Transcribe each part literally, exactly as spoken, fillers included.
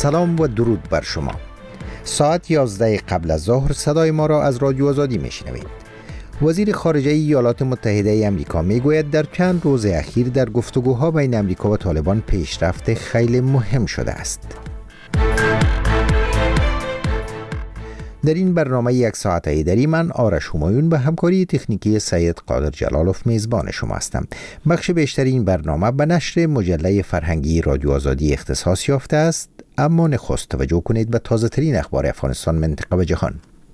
سلام و درود بر شما. ساعت یازده قبل از ظهر صدای ما را از رادیو آزادی میشنوید. وزیر خارجه ایالات متحده آمریکا میگوید در چند روز اخیر در گفتگوها بین آمریکا و طالبان پیشرفت خیلی مهم شده است. در این برنامه یک ساعت ایدری من آرش همایون به همکاری تکنیکی سید قادر جلالوف میزبان شما هستم. بخش بیشتر این برنامه به نشر مجله فرهنگی رادیو آزادی اختصاص یافته است، اما نخست توجه کنید به تازه ترین اخبار افغانستان، منطقه و جهان.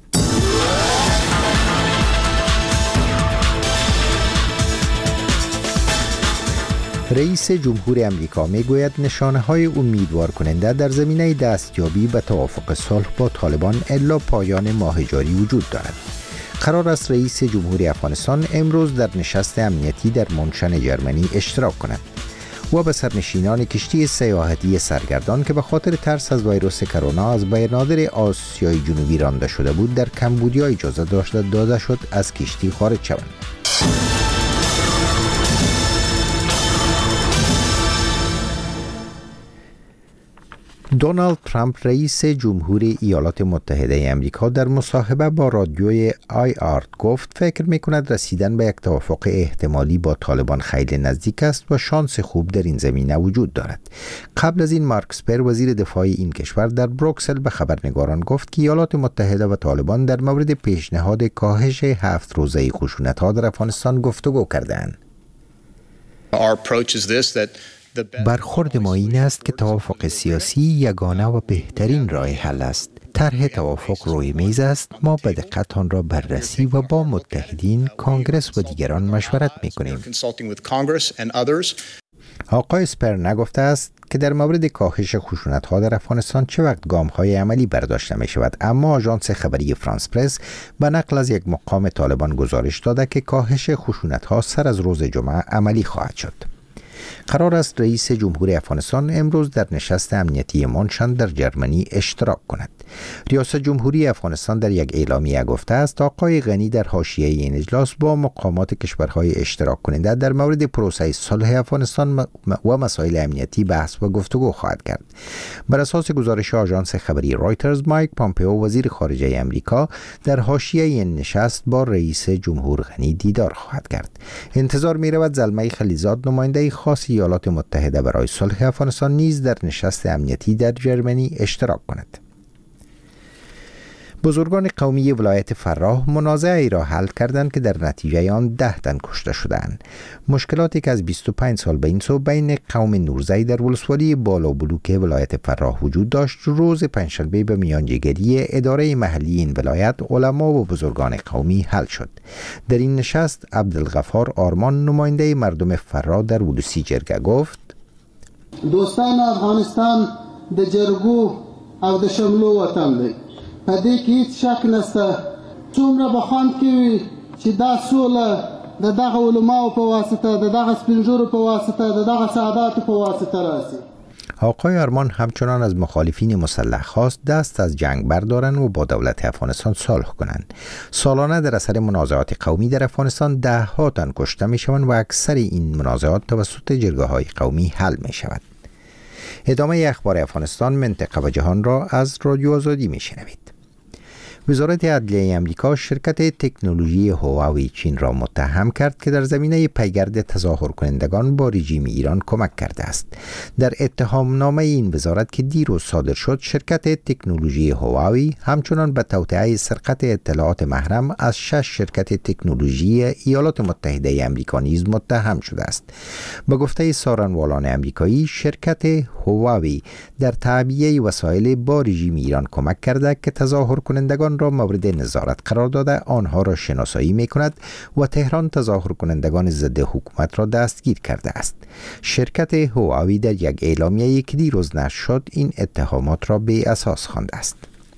رئیس جمهور آمریکا میگوید نشانه های امیدوار کننده در زمینه دستیابی به توافق صلح با طالبان الا پایان ماه جاری وجود دارد. قرار است رئیس جمهور افغانستان امروز در نشست امنیتی در مونشن جرمنی اشتراک کند و به سرنشینان کشتی سیاحتی سرگردان که به خاطر ترس از ویروس کرونا از بینادر آسیای جنوبی رانده شده بود در کمبودیا اجازه داشته داده شد از کشتی خارج شوند. دونالد ترامپ رئیس جمهور ایالات متحده آمریکا در مصاحبه با رادیوی آی آرت گفت فکر می‌کند رسیدن به یک توافق احتمالی با طالبان خیلی نزدیک است و شانس خوب در این زمینه وجود دارد. قبل از این مارک اسپر وزیر دفاع این کشور در بروکسل به خبرنگاران گفت که ایالات متحده و طالبان در مورد پیشنهاد کاهش هفت روزه خشونت‌ها در افغانستان گفتگو کردند. Our approach is this that برخورد ما این است که توافق سیاسی یگانه و بهترین راه حل است. طرح توافق روی میز است. ما به دقت آن را بررسی و با متحدین، کانگرس و دیگران مشورت می‌کنیم. آقای اسپر نگفته است که در مورد کاهش خشونت‌ها در افغانستان چه وقت گام‌های عملی برداشته می‌شود، اما آژانس خبری فرانس پرس به نقل از یک مقام طالبان گزارش داده که کاهش خشونت‌ها سر از روز جمعه عملی خواهد شد. قرار است رئیس جمهور افغانستان امروز در نشست امنیتی مونشن در جرمنی اشتراک کند. ریاست جمهوری افغانستان در یک اعلامیه گفته است آقای غنی در حاشیه این اجلاس با مقامات کشورهای اشتراک کننده در مورد پروسه صلح افغانستان و مسائل امنیتی بحث و گفتگو خواهد کرد. بر اساس گزارش آژانس خبری رایترز، مایک پامپئو وزیر خارجه آمریکا در حاشیه این نشست با رئیس جمهور غنی دیدار خواهد کرد. انتظار می رود زلمه خلیزاد نماینده خاص ایالات متحده برای صلح افغانستان نیز در نشست امنیتی در جرمنی اشتراک کند. بزرگان قومی ولایت فراه منازعه‌ای را حل کردند که در نتیجه آن ده تن کشته شدند. مشکلاتی که از بیست و پنج سال به این سو بین قوم نورزی در ولسوالی بالا بلوک ولایت فراه وجود داشت، روز پنجشنبه به میانجیگری اداره محلی این ولایت علما و بزرگان قومی حل شد. در این نشست عبدالغفار آرمان نماینده مردم فراه در ولسی جرگه گفت: دوستان افغانستان د جرګو او د شملو وطن دی. په دې کې هیڅ شک نشته څومره به خوند کوي چې دا سوله د دغه علماو په واسطه، د دغه سپینږیرو په واسطه، د دغه سعاداتو په واسطه راسي. آقای آرمان همچنان از مخالفین مسلح خواست دست از جنگ بردارند و با دولت افغانستان صلح کنند. سالانه در اثر منازعات قومی در افغانستان ده ها تن کشته می شوند و اکثر این منازعات توسط جرگه های قومی حل می شود. ادامه اخبار افغانستان، منطقه و جهان را از رادیو آزادی می شنوید. وزارت عدلیه آمریکا شرکت تکنولوژی هواوی چین را متهم کرد که در زمینه پیگرد تظاهر کنندگان با رژیم ایران کمک کرده است. در اتهام نامه این وزارت که دیروز صادر شد، شرکت تکنولوژی هواوی همچنان به توطئه سرقت اطلاعات محرم از شش شرکت تکنولوژی ایالات متحده آمریکا نیز متهم شده است. به گفته سارنوالان آمریکایی، شرکت هواوی در تعبیه وسایل با رژیم ایران کمک کرده که تظاهر کنندگان را مورد نظارت قرار داده آنها را شناسایی می کند و تهران تظاهر کنندگان ضد حکومت را دستگیر کرده است. شرکت هواوی در یک اعلامیه‌ای که دیروز نشر شد این اتهامات را بی اساس خوانده است.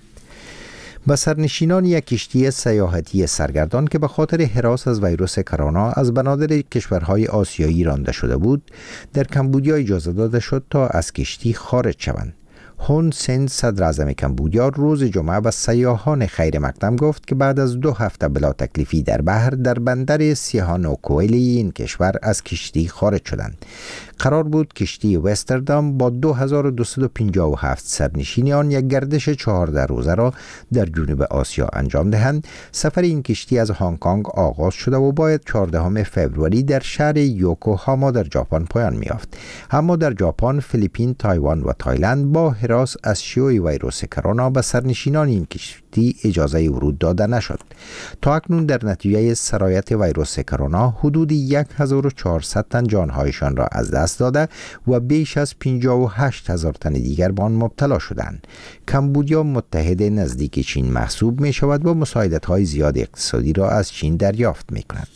به سرنشینان یک کشتی سیاحتی سرگردان که به خاطر هراس از ویروس کرونا از بنادر کشورهای آسیایی رانده شده بود، در کمبودیا اجازه داده شد تا از کشتی خارج شوند. هون سن صدر اعظم کمبودیا روز جمعه به سیاحان خیر مقدم گفت که بعد از دو هفته بلا تکلیفی در بحر در بندر سیهانوکوئلی این کشور از کشتی خارج شدند. قرار بود کشتی وستردام با دو هزار و دویست و پنجاه و هفت سرنشین آن یک گردش چهارده روزه را در جنوب آسیا انجام دهند. سفر این کشتی از هنگ کنگ آغاز شده و باید چهاردهم فوریه در شهر یوکوهاما در ژاپن پایان می‌یافت. اما در ژاپن، فیلیپین، تایوان و تایلند با هراس از شیوع ویروس کرونا به سرنشینان این کشتی اجازه ورود داده نشد. تا اکنون در نتیجه سرایت ویروس کرونا حدود هزار و چهارصد تن جانهایشان را از دست داده و بیش از پنجاه و هشت هزار تن دیگر به آن مبتلا شدند. کمبودیا متحد نزدیک چین محسوب می شود و مساعدت‌های زیاد اقتصادی را از چین دریافت می کند.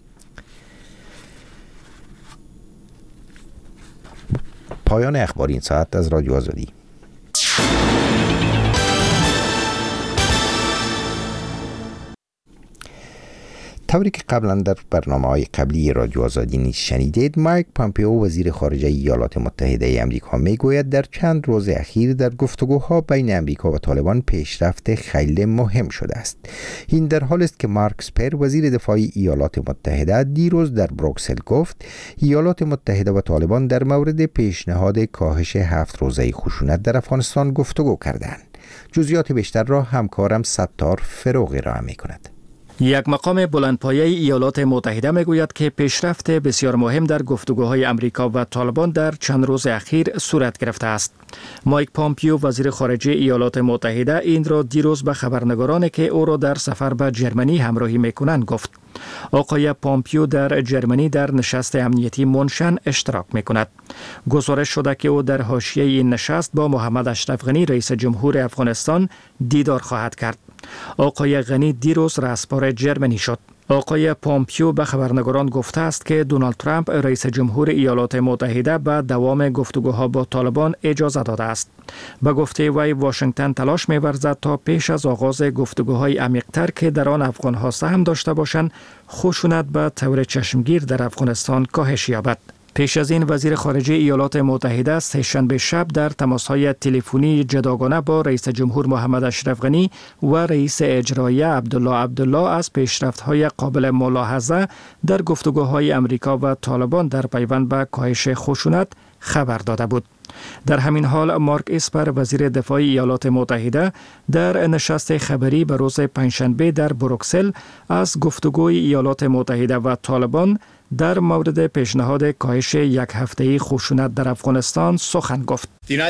پایان اخبار این ساعت از رادیو آزادی. طوری که قبلا در برنامه‌های قبلی رادیو آزادی نیز شنیدید، مایک پامپئو وزیر خارجه ایالات متحده آمریکا میگوید در چند روز اخیر در گفتگوها بین آمریکا و طالبان پیشرفت خیلی مهم شده است. این در حالی است که مارک اسپر وزیر دفاع ایالات متحده دیروز در بروکسل گفت ایالات متحده و طالبان در مورد پیشنهاد کاهش هفت روزه خشونت در افغانستان گفتگو کردند. جزئیات بیشتر را همکارم ستار فروغی ارائه می‌کند. یک مقام بلندپایه ایالات متحده میگوید که پیشرفت بسیار مهم در گفتگوهای امریکا و طالبان در چند روز اخیر صورت گرفته است. مایک پامپئو وزیر خارجه ایالات متحده این را دیروز به خبرنگارانی که او را در سفر به جرمنی همراهی میکنند گفت. آقای پامپئو در جرمنی در نشست امنیتی مونشن اشتراک میکند. گزارش شده که او در حاشیه این نشست با محمد اشرف غنی رئیس جمهور افغانستان دیدار خواهد کرد. آقای غنی دیروز رئیسبار جرمنی شد. آقای پامپئو به خبرنگاران گفته است که دونالد ترامپ رئیس جمهور ایالات متحده به دوام گفتگوها با طالبان اجازه داده است. به گفته وی واشنگتن تلاش می‌ورزد تا پیش از آغاز گفتگوهای عمیق‌تر که در آن افغان‌ها سهم داشته باشند، خشونت به طور چشمگیر در افغانستان کاهش یابد. پیش از این وزیر خارجه ایالات متحده سه‌شنبه شب در تماس‌های تلفنی جداگانه با رئیس جمهور محمد اشرف غنی و رئیس اجرایی عبدالله عبدالله از پیشرفت‌های قابل ملاحظه در گفتگوهای امریکا و طالبان در پیوند به کاهش خشونت خبر داده بود. در همین حال مارک اسپر وزیر دفاع ایالات متحده در نشست خبری به روز پنجشنبه در بروکسل از گفتگوی ایالات متحده و طالبان در مورد پیشنهاد کاهش یک هفته‌ای خشونت در افغانستان سخن گفت.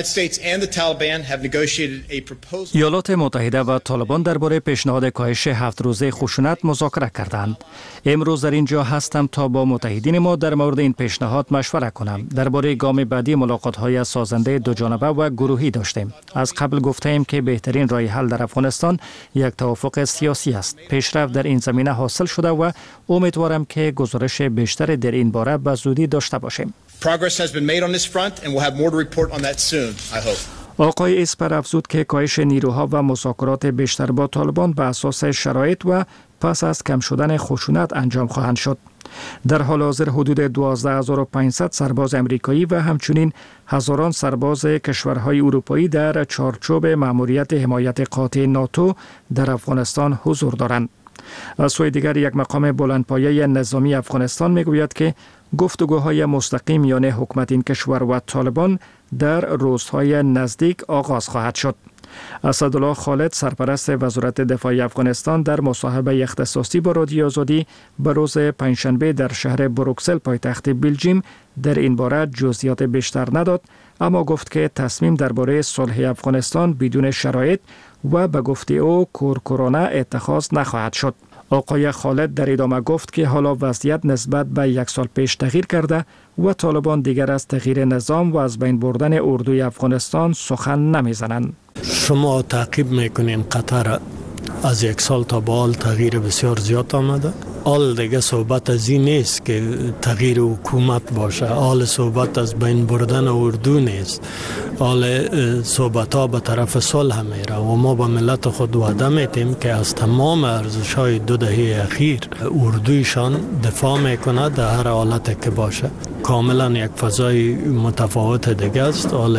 ایالات متحده و طالبان درباره پیشنهاد کاهش هفت روزه خشونت مذاکره کردند. امروز در اینجا هستم تا با متحدین ما در مورد این پیشنهاد مشوره کنم. درباره گام بعدی ملاقات‌های سازنده دو جانبه و گروهی داشتیم. از قبل گفتیم که بهترین راه حل در افغانستان یک توافق سیاسی است. پیشرفت در این زمینه حاصل شده و امیدوارم که گزارش بیشتر در این باره به زودی داشته باشیم. Progress has been made on this front and we'll have more to report on that soon, I hope. آقای اسپر افزود که کاهش نیروها و مذاکرات بیشتر با طالبان به اساس شرایط و پس از کم شدن خشونت انجام خواهند شد. در حال حاضر حدود دوازده هزار و پانصد سرباز امریکایی و همچنین هزاران سرباز کشورهای اروپایی در چارچوب مأموریت حمایت قاطع ناتو در افغانستان حضور دارند. از سوی دیگر یک مقام بلندپایه نظامی افغانستان میگوید که گفتگوهای مستقیم میان حکومت این کشور و طالبان در روزهای نزدیک آغاز خواهد شد. اسدالله خالد سرپرست وزارت دفاع افغانستان در مصاحبه اختصاصی با رادیو آزادی به روز پنجشنبه در شهر بروکسل پایتخت بلژیم در این باره جزئیات بیشتر نداد، اما گفت که تصمیم درباره صلح افغانستان بدون شرایط و به گفته او کورکورانه اتخاذ نخواهد شد. آقای خالد در ادامه گفت که حالا وضعیت نسبت به یک سال پیش تغییر کرده و طالبان دیگر از تغییر نظام و از بین بردن اردوی افغانستان سخن نمیزنند. شما تعقیب میکنین قطر از یک سال تا به حال تغییر بسیار زیاد آمده. حال دیگه صحبت از این نیست که تغییر حکومت باشه، حال صحبت از بین بردن اردو نیست، حال صحبت ها به طرف صلح میره و ما با ملت خود وعده میتیم که از تمام ارزش های دو دهه اخیر اردویشان دفاع میکنه در هر حالت که باشه. کاملا یک فضای متفاوت دیگه است. حال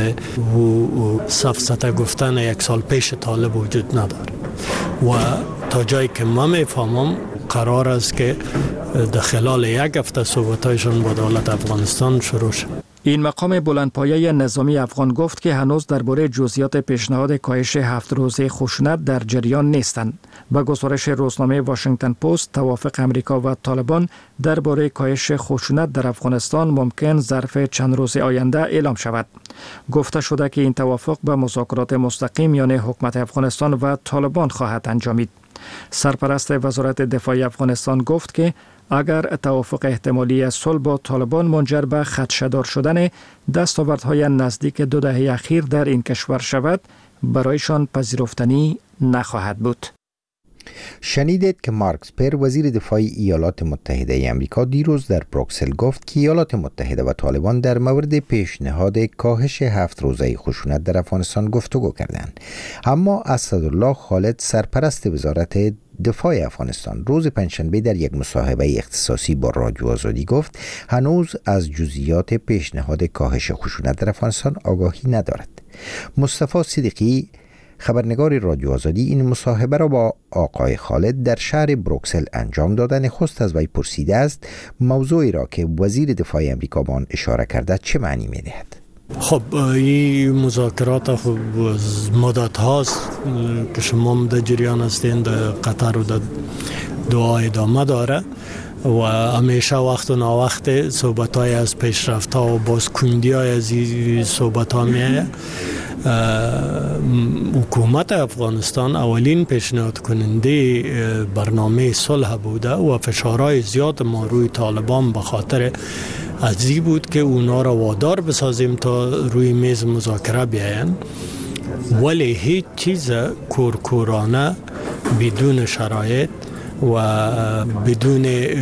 و سفسطه گفتن یک سال پیش طالب وجود نداره و تا جایی که من میفهمم قرار است که در خلال یک هفته صحبتایشان با دولت افغانستان شروع شد. این مقام بلندپایه نظامی افغان گفت که هنوز درباره جزئیات پیشنهاد کاهش هفت روزه خشونت در جریان نیستند. با گزارش روزنامه واشنگتن پست، توافق امریکا و طالبان درباره کاهش خشونت در افغانستان ممکن ظرف چند روز آینده اعلام شود. گفته شده که این توافق به مذاکرات مستقیم میان حکومت افغانستان و طالبان خواهد انجامید. سرپرست وزارت دفاع افغانستان گفت که اگر توافق احتمالی صلح با طالبان منجر به خدشه‌دار شدن دستاوردهای نزدیک دو دهه اخیر در این کشور شود، برایشان پذیرفتنی نخواهد بود. شنیدید که مارک اسپر وزیر دفاع ایالات متحده آمریکا دیروز در بروکسل گفت که ایالات متحده و طالبان در مورد پیشنهاد کاهش هفت روزه خشونت در افغانستان گفتگو کردند. اما اسدالله خالد، سرپرست وزارت دفاع افغانستان، روز پنجشنبه در یک مصاحبه اختصاصی با رادیو آزادی گفت هنوز از جزئیات پیشنهاد کاهش خشونت در افغانستان آگاهی ندارد. مصطفی صدیقی، خبرنگار رادیو آزادی، این مصاحبه را با آقای خالد در شهر بروکسل انجام داده. نخست از وی پرسیده است موضوعی را که وزیر دفاع آمریکا به آن اشاره کرده چه معنی می‌دهد؟ خب این مذاکرات خب مدت هاست که شما در جریان هستین، در قطر و در دوحه ادامه داره و همیشه وقت و ناوقت صحبت های از پیشرفت ها و بازکندی های از این صحبت ها میه. حکومت افغانستان اولین پیشنهاد کننده برنامه صلح بوده و فشارهای زیاد ما روی طالبان به خاطر ازی بود که اونا را وادار بسازیم تا روی میز مذاکره بیاین، ولی هیچ چیز کورکورانه بدون شرایط و بدون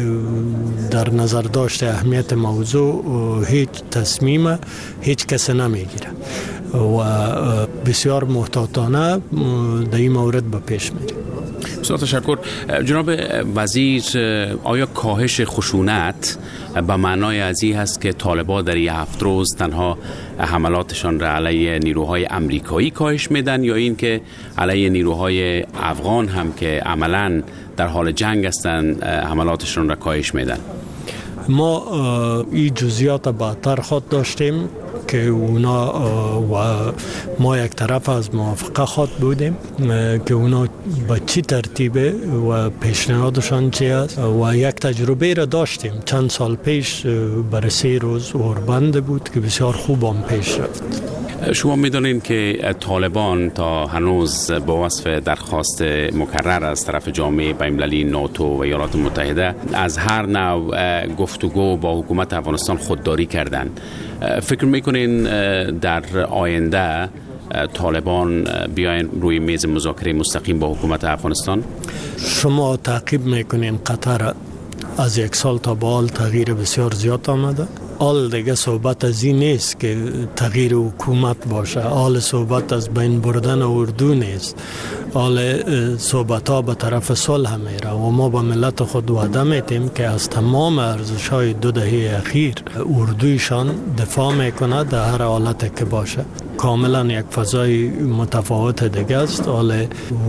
در نظر داشته اهمیت موضوع هیچ تصمیم هیچ کس نمیگیره و بسیار محتاطانه در این مورد به پیش میره. بسیار تشکر. جناب وزیر، آیا کاهش خشونت به معنای ازی هست که طالبان در این هفت روز تنها حملاتشان را علیه نیروهای امریکایی کاهش میدن یا این که علیه نیروهای افغان هم که عملاً در حال جنگ هستند حملاتشان را کاهش میدن؟ ما این جزئیات بعدتر خود داشتیم که اونا و ما یک طرف از موافقه خود بودیم که اونا با چی ترتیبه و پیشنهادشان چی است و یک تجربه را داشتیم چند سال پیش برای سه روز اوربند بود که بسیار خوب هم پیش رفت. شما میدونین که طالبان تا هنوز با وصف درخواست مکرر از طرف جامعه بین‌المللی ناتو و ایالات متحده از هر نوع گفتگو با حکومت افغانستان خودداری کردند. فکر میکنین در آینده طالبان بیاین روی میز مذاکره مستقیم با حکومت افغانستان؟ شما تعقیب میکنین قطر از یک سال تا به حال تغییر بسیار زیاد آمده. حال دیگه صحبت از این نیست که تغییر حکومت باشه، حال صحبت از بین بردن اردو نیست، حال صحبت ها به طرف صلح میره و ما با ملت خود وعده میتیم که از تمام ارزش های دو دهه اخیر اردویشان دفاع میکنه در هر حالت که باشه. کاملا یک فضای متفاوت دیگه است. حال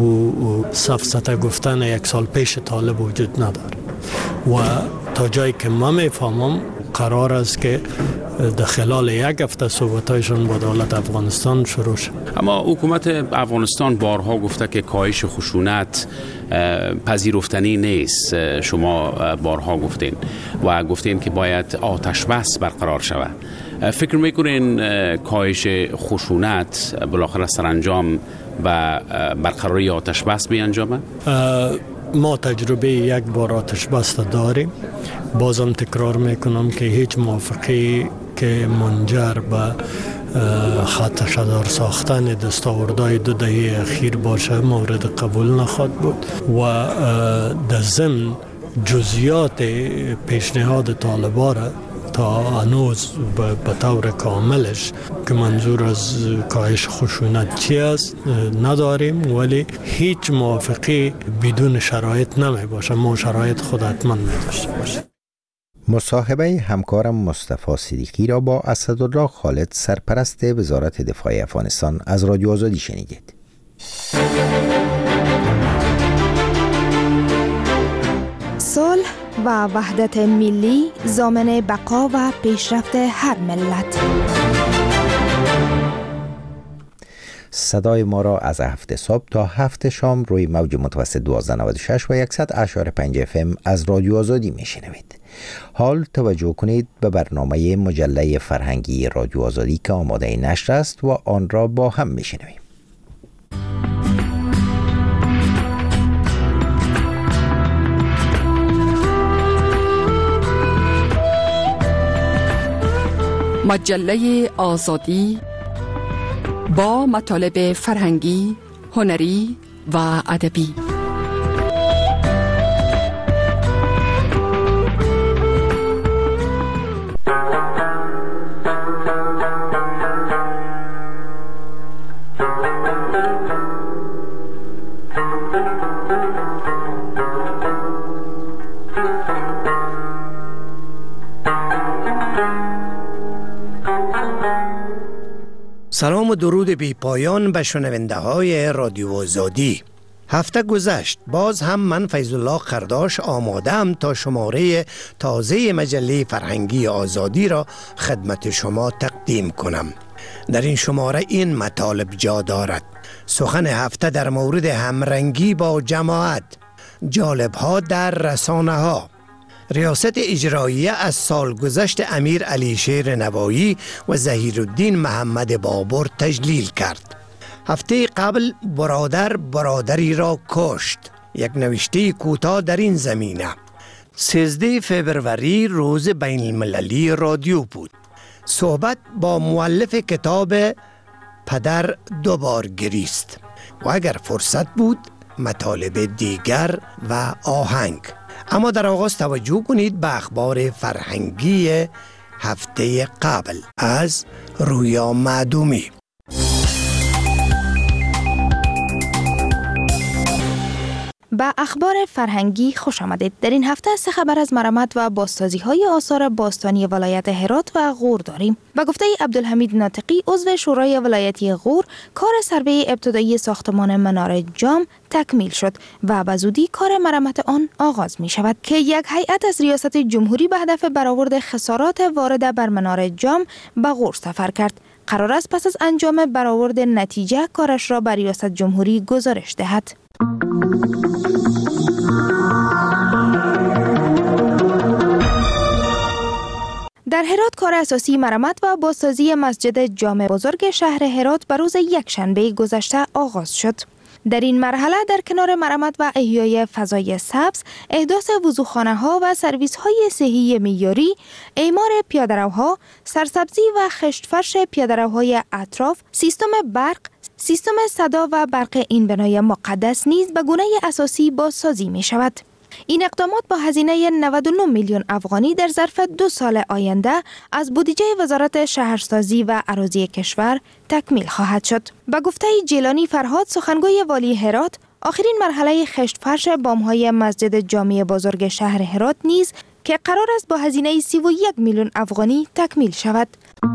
سفسطه گفتن یک سال پیش طالب وجود نداره و تا جایی که من میفهمم قرار است که در خلال یک هفته صحبتایشان با دولت افغانستان شروع شد. اما حکومت افغانستان بارها گفته که کاهش خشونت پذیرفتنی نیست. شما بارها گفتین و گفتین که باید آتش بس برقرار شود. فکر میکنین کاهش خشونت بالاخره سرانجام و برقراری آتش بس بیانجامه؟ ما تجربه یک بار آتش بس داریم. بازم تکرار میکنم که هیچ موافقه که منجر به خدشه‌دار ساختن دستاوردهای دو دهه اخیر باشه مورد قبول نخواهد بود و در ضمن جزئیات پیشنهاد طالبان تا هنوز به طور کاملش که منظور از کاهش خشونت چی است نداریم، ولی هیچ موافقه بدون شرایط نمی باشه. ما شرایط خود حتما می داشته باشه. مصاحبه همکارم مصطفی صدیقی را با اسدالله خالد، سرپرست وزارت دفاع افغانستان، از رادیو آزادی شنیدید. صلح و وحدت ملی ضامن بقا و پیشرفت هر ملت. صدای ما را از هفت صبح تا هفت شام روی موج متوسط دوازده نود و شش و صد اشاره پنج اف ام از رادیو آزادی میشنوید. حال توجه کنید به برنامه مجله فرهنگی رادیو آزادی که آماده نشر است و آن را با هم میشنویم. مجله آزادی با مطالب فرهنگی، هنری و ادبی. سلام و درود بی پایان به شنونده های رادیو آزادی. هفته گذشت باز هم من فیض الله قرداش آمادم تا شماره تازه مجله فرهنگی آزادی را خدمت شما تقدیم کنم. در این شماره این مطالب جا دارد: سخن هفته در مورد همرنگی با جماعت، جالب‌ها در رسانه ها، ریاست اجراییه از سالگذشت امیر علی شیر نوایی و ظهیرالدین محمد بابر تجلیل کرد. هفته قبل برادر برادری را کشت، یک نوشته کوتاه در این زمینه. سیزده فبروری روز بین المللی رادیو بود. صحبت با مؤلف کتاب پدر دوبار گریست و اگر فرصت بود مطالب دیگر و آهنگ. اما در آغاز توجه کنید به اخبار فرهنگی هفته قبل از رویا معدومی. با اخبار فرهنگی خوش آمدید. در این هفته سه خبر از مرمت و بازسازی های آثار باستانی ولایت هرات و غور داریم. با گفته عبدالحمید ناطقی عضو شورای ولایتی غور، کار سروی ابتدایی ساختمان منار جام تکمیل شد و به زودی کار مرمت آن آغاز می شود که یک هیئت از ریاست جمهوری به هدف برآورد خسارات وارده بر منار جام به غور سفر کرد. قرار است پس از انجام برآورد نتیجه کارش را به ریاست جمهوری گزارش دهد. در هرات کار اساسی مرمت و بازسازی مسجد جامع بزرگ شهر هرات به روز یکشنبه گذشته آغاز شد. در این مرحله در کنار مرمت و احیای فضای سبز، احداث وضوخانه‌ها و سرویس‌های صحی معیاری، اعمار پیاده‌روها، سرسبزی و خشت‌فرش پیاده‌روهای اطراف، سیستم برق، سیستم صدا و برق این بنای مقدس نیز به گونه اساسی بازسازی می شود. این اقدامات با هزینه نود و نه میلیون افغانی در ظرف دو سال آینده از بودجه وزارت شهرسازی و اراضی کشور تکمیل خواهد شد. به گفته جیلانی فرهاد، سخنگوی والی هرات، آخرین مرحله خشت فرش بام‌های مسجد جامع بزرگ شهر هرات نیز که قرار است با هزینه سی و یک میلیون افغانی تکمیل شود.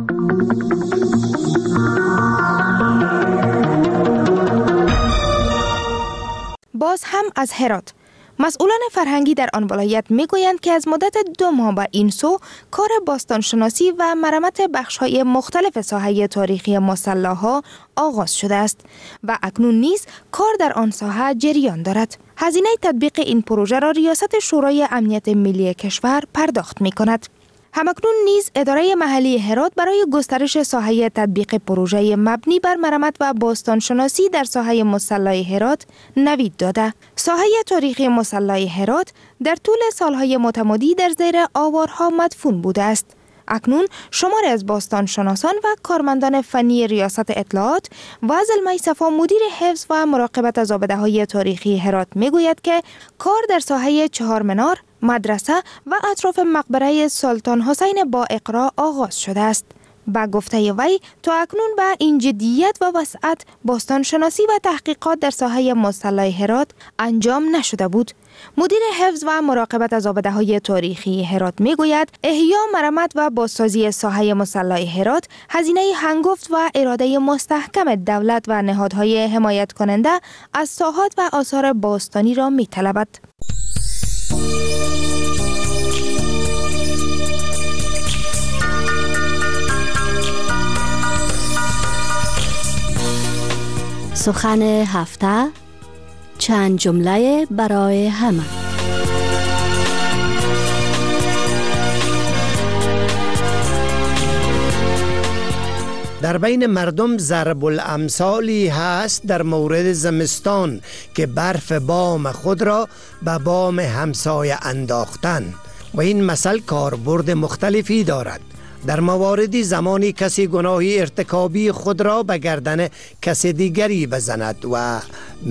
باز هم از هرات، مسئولان فرهنگی در آن ولایت میگویند که از مدت دو ماه به این سو کار باستانشناسی و مرمت بخش‌های مختلف ساحه تاریخی مصلاها آغاز شده است و اکنون نیز کار در آن ساحه جریان دارد. هزینه تطبیق این پروژه را ریاست شورای امنیت ملی کشور پرداخت می‌کند. همکنون نیز اداره محلی هرات برای گسترش ساحه تطبیق پروژه مبنی بر مرمت و باستانشناسی در ساحه مصلای هرات نوید داده. ساحه تاریخی مصلای هرات در طول سالهای متمادی در زیر آوارها مدفون بوده است. اکنون شماری از باستانشناسان و کارمندان فنی ریاست اطلاعات و زلمه صفا مدیر حفظ و مراقبت از آبده‌های تاریخی هرات میگوید که کار در ساحه چهار منار، مدرسه و اطراف مقبره سلطان حسین با اقرا آغاز شده است. با گفته وی تا اکنون به این جدیت و وسعت باستانشناسی و تحقیقات در ساحه مصلای هرات انجام نشده بود. مدیر حفظ و مراقبت از آبده‌های تاریخی هرات میگوید احیا، مرمت و بازسازی ساحه مصلای هرات هزینه هنگفت و اراده مستحکم دولت و نهادهای حمایت کننده از ساحات و آثار باستانی را میطلبد. سخن هفته، چند جمله برای همه. در بین مردم ضرب الامثالی هست در مورد زمستان که برف بام خود را به بام همسایه انداختن و این مثل کاربرد مختلفی دارد. در مواردی زمانی کسی گناهی ارتکابی خود را به گردن کسی دیگری بزند و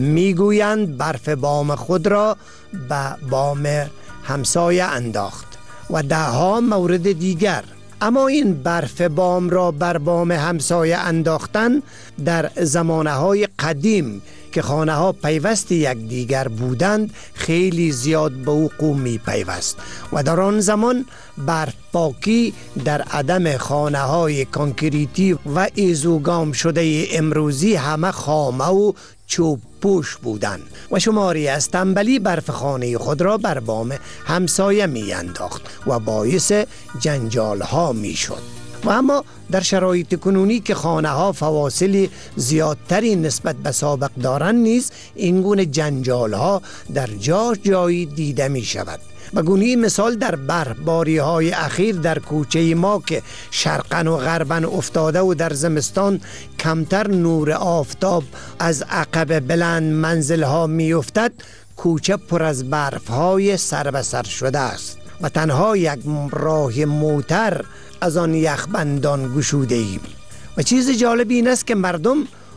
میگویند برف بام خود را به بام همسایه انداخت و ده ها مورد دیگر. اما این برف بام را بر بام همسایه انداختن در زمانه های قدیم که خانه ها پیوست یک دیگر بودند خیلی زیاد به وقوع می پیوست و در آن زمان برف پاکی در عدم خانه های کانکریتی و ایزوگام شده امروزی همه خامه و چوب پوش بودند و شماری از تنبلی برف خانه خود را بر بام همسایه می انداخت و باعث جنجال ها می شد. و اما در شرایط کنونی که خانه ها فواصل زیادتری نسبت به سابق دارند نیز این گونه جنجال ها در جا جایی دیده می شود. به گونه مثال در برفباری های اخیر در کوچه ما که شرقن و غربن افتاده و در زمستان کمتر نور آفتاب از عقب بلند منزل ها می افتد، کوچه پر از برف های سر به سر شده است و تنها یک راه موتر از آن یخبندان گشوده ایم. و چیز جالب این است که مردم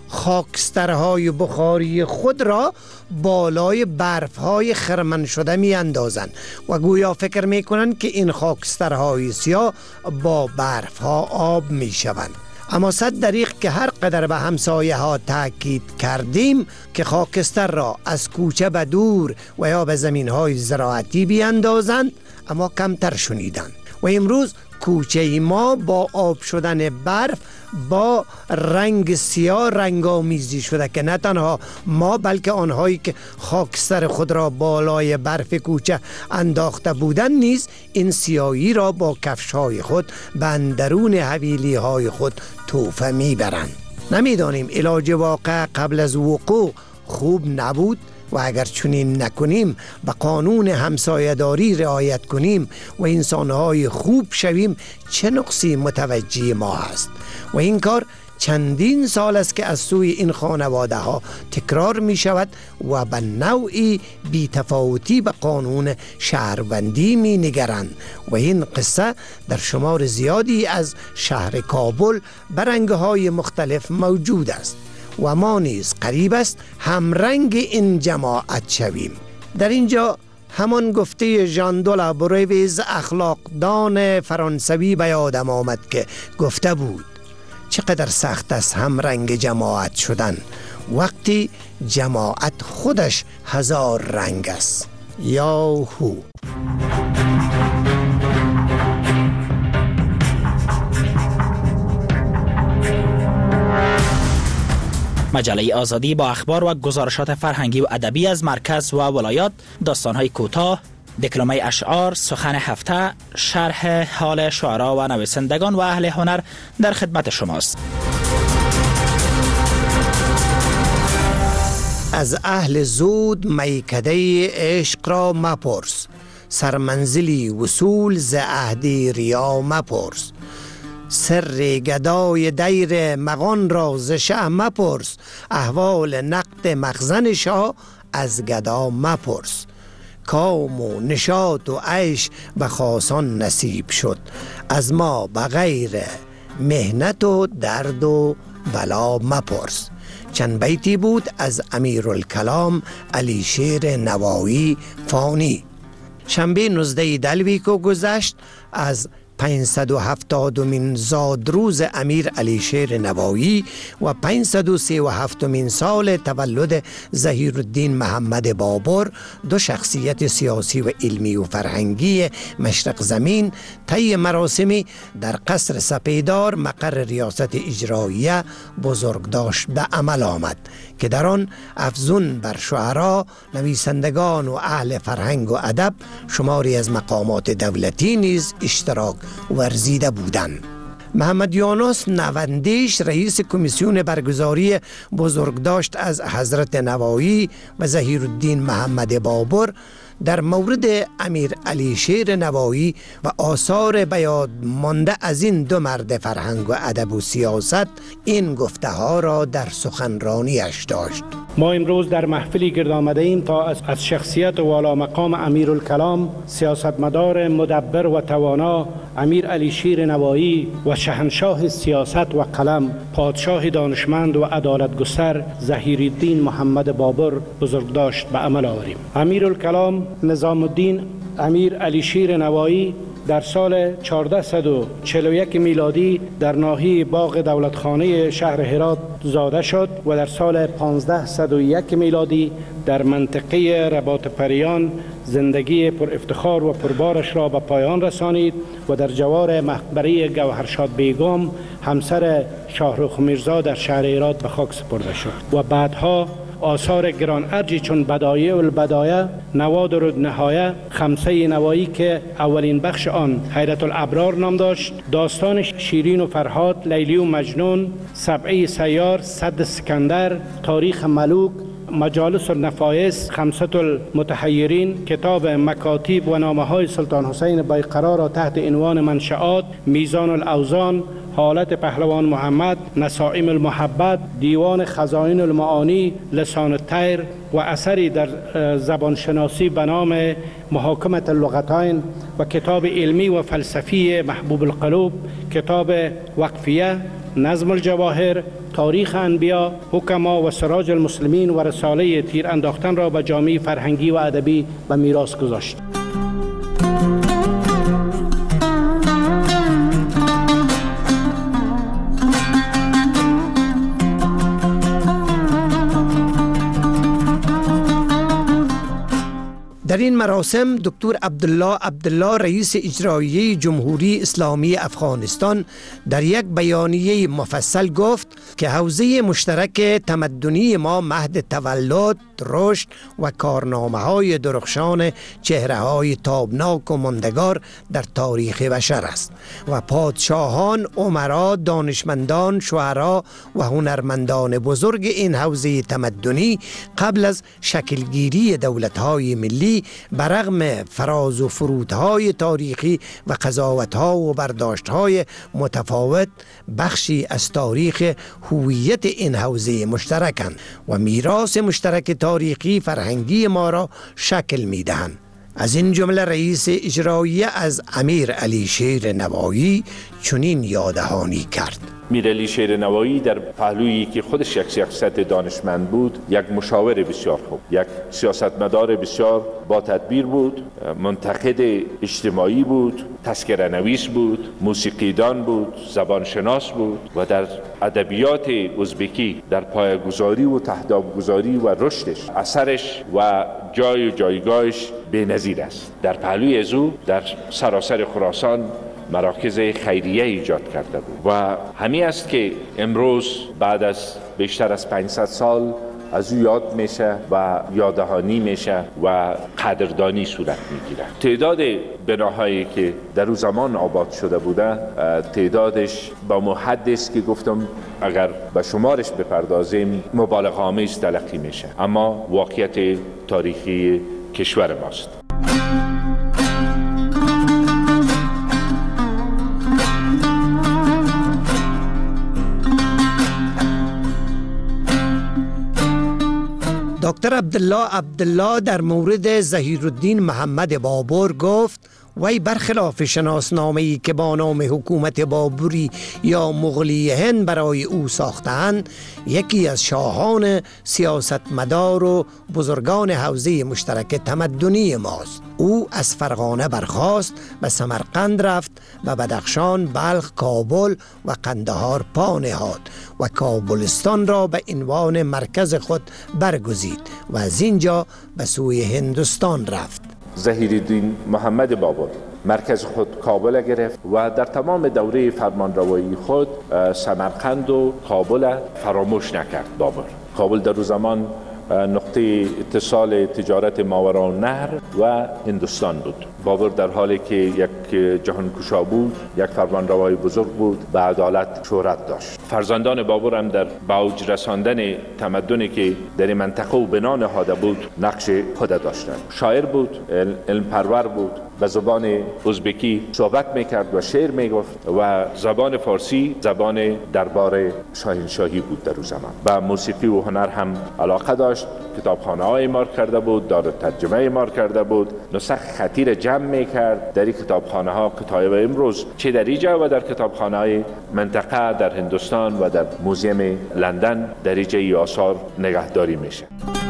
خاکسترهای بخاری خود را بالای برفهای خرمن شده می اندازند و گویا فکر می کنند که این خاکسترهای سیاه با برفها آب می شوند. اما صد دریغ که هر قدر به همسایه ها تاکید کردیم که خاکستر را از کوچه به دور و یا به زمین های زراعتی بیاندازند، اما کمتر شنیدند. و امروز کوچه ما با آب شدن برف با رنگ سیاه رنگامیزی شده که نه تنها ما بلکه آنهایی که خاکستر خود را بالای برف کوچه انداخته بودند نیز این سیاهی را با کفش‌های خود به اندرون حویلی های خود توفه میبرند. نمیدانیم علاج واقع قبل از وقوع خوب نبود و اگر چنین نکنیم به قانون همسایه‌داری رعایت کنیم و انسان‌های خوب شویم چه نقصی متوجه ما است. و این کار چندین سال است که از سوی این خانواده ها تکرار می شود و به نوعی بی‌تفاوتی به قانون شهروندی می نگرند و این قصه در شمار زیادی از شهر کابل به رنگ‌های مختلف موجود است و ما نیز قریب است همرنگ این جماعت شویم. در اینجا همان گفته ژان دولا برویز اخلاقدان فرانسوی به یادم آمد که گفته بود چقدر سخت است همرنگ جماعت شدن وقتی جماعت خودش هزار رنگ است. یاهو. مجله آزادی با اخبار و گزارشات فرهنگی و ادبی از مرکز و ولایات، داستان‌های کوتاه، دکلمه اشعار، سخن هفته، شرح حال شعرا و نویسندگان و اهل هنر در خدمت شماست. از اهل زود میکده عشق را مپرس، سرمنزلی وصول ز عهد ریا مپرس. سر گدای دیر مغان را ز شه مپرس، احوال نقد مخزن شاه از گدا مپرس. کام و نشاط و عیش به خاصان نصیب شد، از ما بغیر مهنت و درد و بلا مپرس. چند بیتی بود از امیرالکلام علیشیر نوایی فانی. شنبه نوزده دلوی که گذشت از پانصد و هفتادمین زادروز امیر علیشیر نوایی و پانصد و سی و هفتمین سال تولد ظهیرالدین محمد بابر، دو شخصیت سیاسی و علمی و فرهنگی مشرق زمین، طی مراسمی در قصر سپیدار مقر ریاست اجراییه بزرگداشت به عمل آمد که در آن افزون بر شعرا، نویسندگان و اهل فرهنگ و ادب شماری از مقامات دولتی نیز اشتراک ورزیده بودند. محمد یونس نوندیش رئیس کمیسیون برگزاری بزرگداشت از حضرت نوایی و ظهیرالدین محمد بابر در مورد امیر علی شیر نوایی و آثار بیاد مانده از این دو مرد فرهنگ و ادب و سیاست این گفته ها را در سخنرانیش داشت. ما امروز در محفلی گرد آمده ایم تا از شخصیت و والا مقام امیرالکلام، سیاستمدار مدبر و توانا امیر علی شیر نوایی و شاهنشاه سیاست و قلم، پادشاه دانشمند و عدالتگستر ظهیرالدین محمد بابر بزرگداشت به عمل آوریم. امیرالکلام نظام الدین امیر علی شیر نوایی در سال چهارصد و چهل و یک میلادی در ناحیه باغ دولتخانه شهر هرات زاده شد و در سال پانزده و یک میلادی در منطقه رباط پریان زندگی پر افتخار و پربارش را به پایان رسانید و در جوار مقبره گوهرشاد بیگم همسر شاهرخ میرزا در شهر هرات به خاک سپرده شد و بعدها آثار گران ارجی چون بدایع البدایع، نوادر النهایه، خمسه نوایی که اولین بخش آن حیرت الابرار نام داشت، داستان شیرین و فرهاد، لیلی و مجنون، سبعه سیار، صد سکندر، تاریخ ملوک، مجالس النفایس، خمسة المتحیرین، کتاب مکاتیب و نامه های سلطان حسین بایقرا را تحت عنوان منشآت، میزان الاوزان، حالت پهلوان محمد، نسائم المحبت، دیوان خزائن المعانی، لسان الطیر و اثری در زبانشناسی به نام محاکمة اللغتین و کتاب علمی و فلسفی محبوب القلوب، کتاب وقفیه، نظم الجواهر، تاریخ انبیا، حکما و سراج المسلمین و رساله تیر انداختن را به جامعه فرهنگی و ادبی و میراث گذاشت. در این مراسم دکتر عبدالله عبدالله رئیس اجرایی جمهوری اسلامی افغانستان در یک بیانیه مفصل گفت که حوزه مشترک تمدنی ما مهد تولد، رشد و کارنامه های درخشان چهره های تابناک و ماندگار در تاریخ بشر است و پادشاهان، امرا، دانشمندان، شعرا و هنرمندان بزرگ این حوزه تمدنی قبل از شکلگیری دولت‌های ملی برغم فراز و فرودهای تاریخی و قضاوت‌ها و برداشت‌های متفاوت بخشی از تاریخ هویت این حوزه مشترکند و میراث مشترک تاریخی فرهنگی ما را شکل می‌دهند. از این جمله رئیس اجرایی از امیر علی شیر نوایی چنین یاددهانی کرد. امیر علی شیر نوایی در پهلویی که خودش یک شخصیت دانشمند بود، یک مشاور بسیار خوب، یک سیاستمدار بسیار با تدبیر بود، منتقد اجتماعی بود، تذکره نویس بود، موسیقیدان بود، زبانشناس بود و در ادبیات ازبکی در پایه‌گذاری و تهداب‌گذاری و رشدش اثرش و جای و جایگاهش بی‌نظیر است. در پهلوی از او در سراسر خراسان مراکز خیریه ایجاد کرده بود و همین است که امروز بعد از بیشتر از پانصد سال از او یاد میشه و یاددهانی میشه و قدردانی صورت میگیره. تعداد بناهایی که در اون زمان آباد شده بوده تعدادش با محد است که گفتم اگر به شمارش بپردازیم مبالغه آمیز تلقی میشه، اما واقعیت تاریخی کشور ماست. دکتر عبدالله عبدالله در مورد ظهیرالدین محمد بابر گفت وی برخلاف شناسنامه‌ای که با نام حکومت بابری یا مغلی هند برای او ساختند، یکی از شاهان سیاستمدار و بزرگان حوزه مشترک تمدنی ماست. او از فرغانه برخاست، به سمرقند رفت و بدخشان، بلخ، کابل و قندهار پا نهاد و کابلستان را به عنوان مرکز خود برگزید و از اینجا به سوی هندوستان رفت. ظهیرالدین محمد بابر مرکز خود کابل گرفت و در تمام دوره فرمانروایی خود سمرقند و کابل فراموش نکرد. بابر کابل در او زمان نقطه نقطه اتصال تجارت ماوراءالنهر و هندوستان بود. بابر در حالی که یک جهانگشا بود، یک فرمانروای بزرگ بود، به عدالت شهرت داشت. فرزندان بابر هم در اوج رساندن تمدنی که در این منطقه و بنا نهاده بود نقش خود داشتند. شاعر بود، علم پرور بود، به زبان ازبکی صحبت میکرد و شعر میگفت و زبان فارسی زبان دربار شاهنشاهی بود در اون زمان. به موسیقی و هنر هم علاقه داشت. کتابخانه های مار کرده بود، دار ترجمه مار کرده بود، نسخ خطیر جمع میکرد در این کتابخانه ها. کتاب امروز چه در اینجا و در کتابخانه های منطقه در هندوستان و در موزیم لندن در اینجا آثار نگهداری میشه.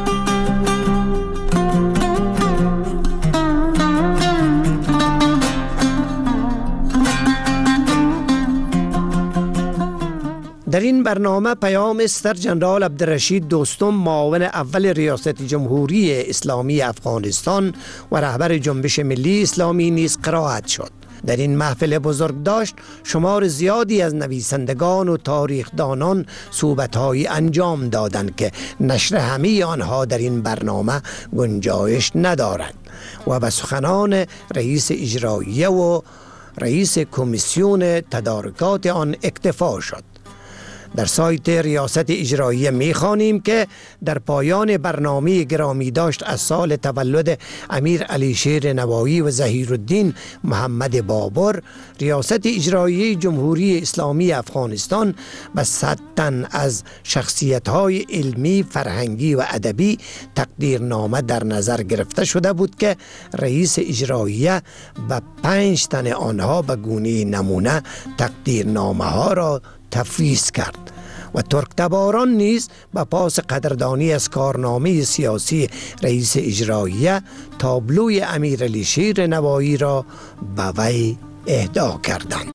در این برنامه پیام استر جنرال عبدالرشید دوستم، معاون اول ریاست جمهوری اسلامی افغانستان و رهبر جنبش ملی اسلامی نیز قرائت شد. در این محفل بزرگداشت شمار زیادی از نویسندگان و تاریخدانان صحبت‌هایی انجام دادند که نشر همه آنها در این برنامه گنجایش ندارد و به سخنان رئیس اجراییه و رئیس کمیسیون تدارکات آن اکتفا شد. در سایت ریاست اجراییه می‌خوانیم که در پایان برنامه گرامی داشت از سال تولد امیر علی شیر نوایی و ظهیرالدین محمد بابر، ریاست اجراییه جمهوری اسلامی افغانستان به صد تن از شخصیت‌های علمی، فرهنگی و ادبی تقدیرنامه در نظر گرفته شده بود که رئیس اجراییه به پنج تن آنها به گونه نمونه تقدیرنامه ها را تفویض کرد و ترکتباران نیز به پاس قدردانی از کارنامه سیاسی رئیس اجراییه تابلوی امیرعلی شیر نوایی را به وی اهدا کردند.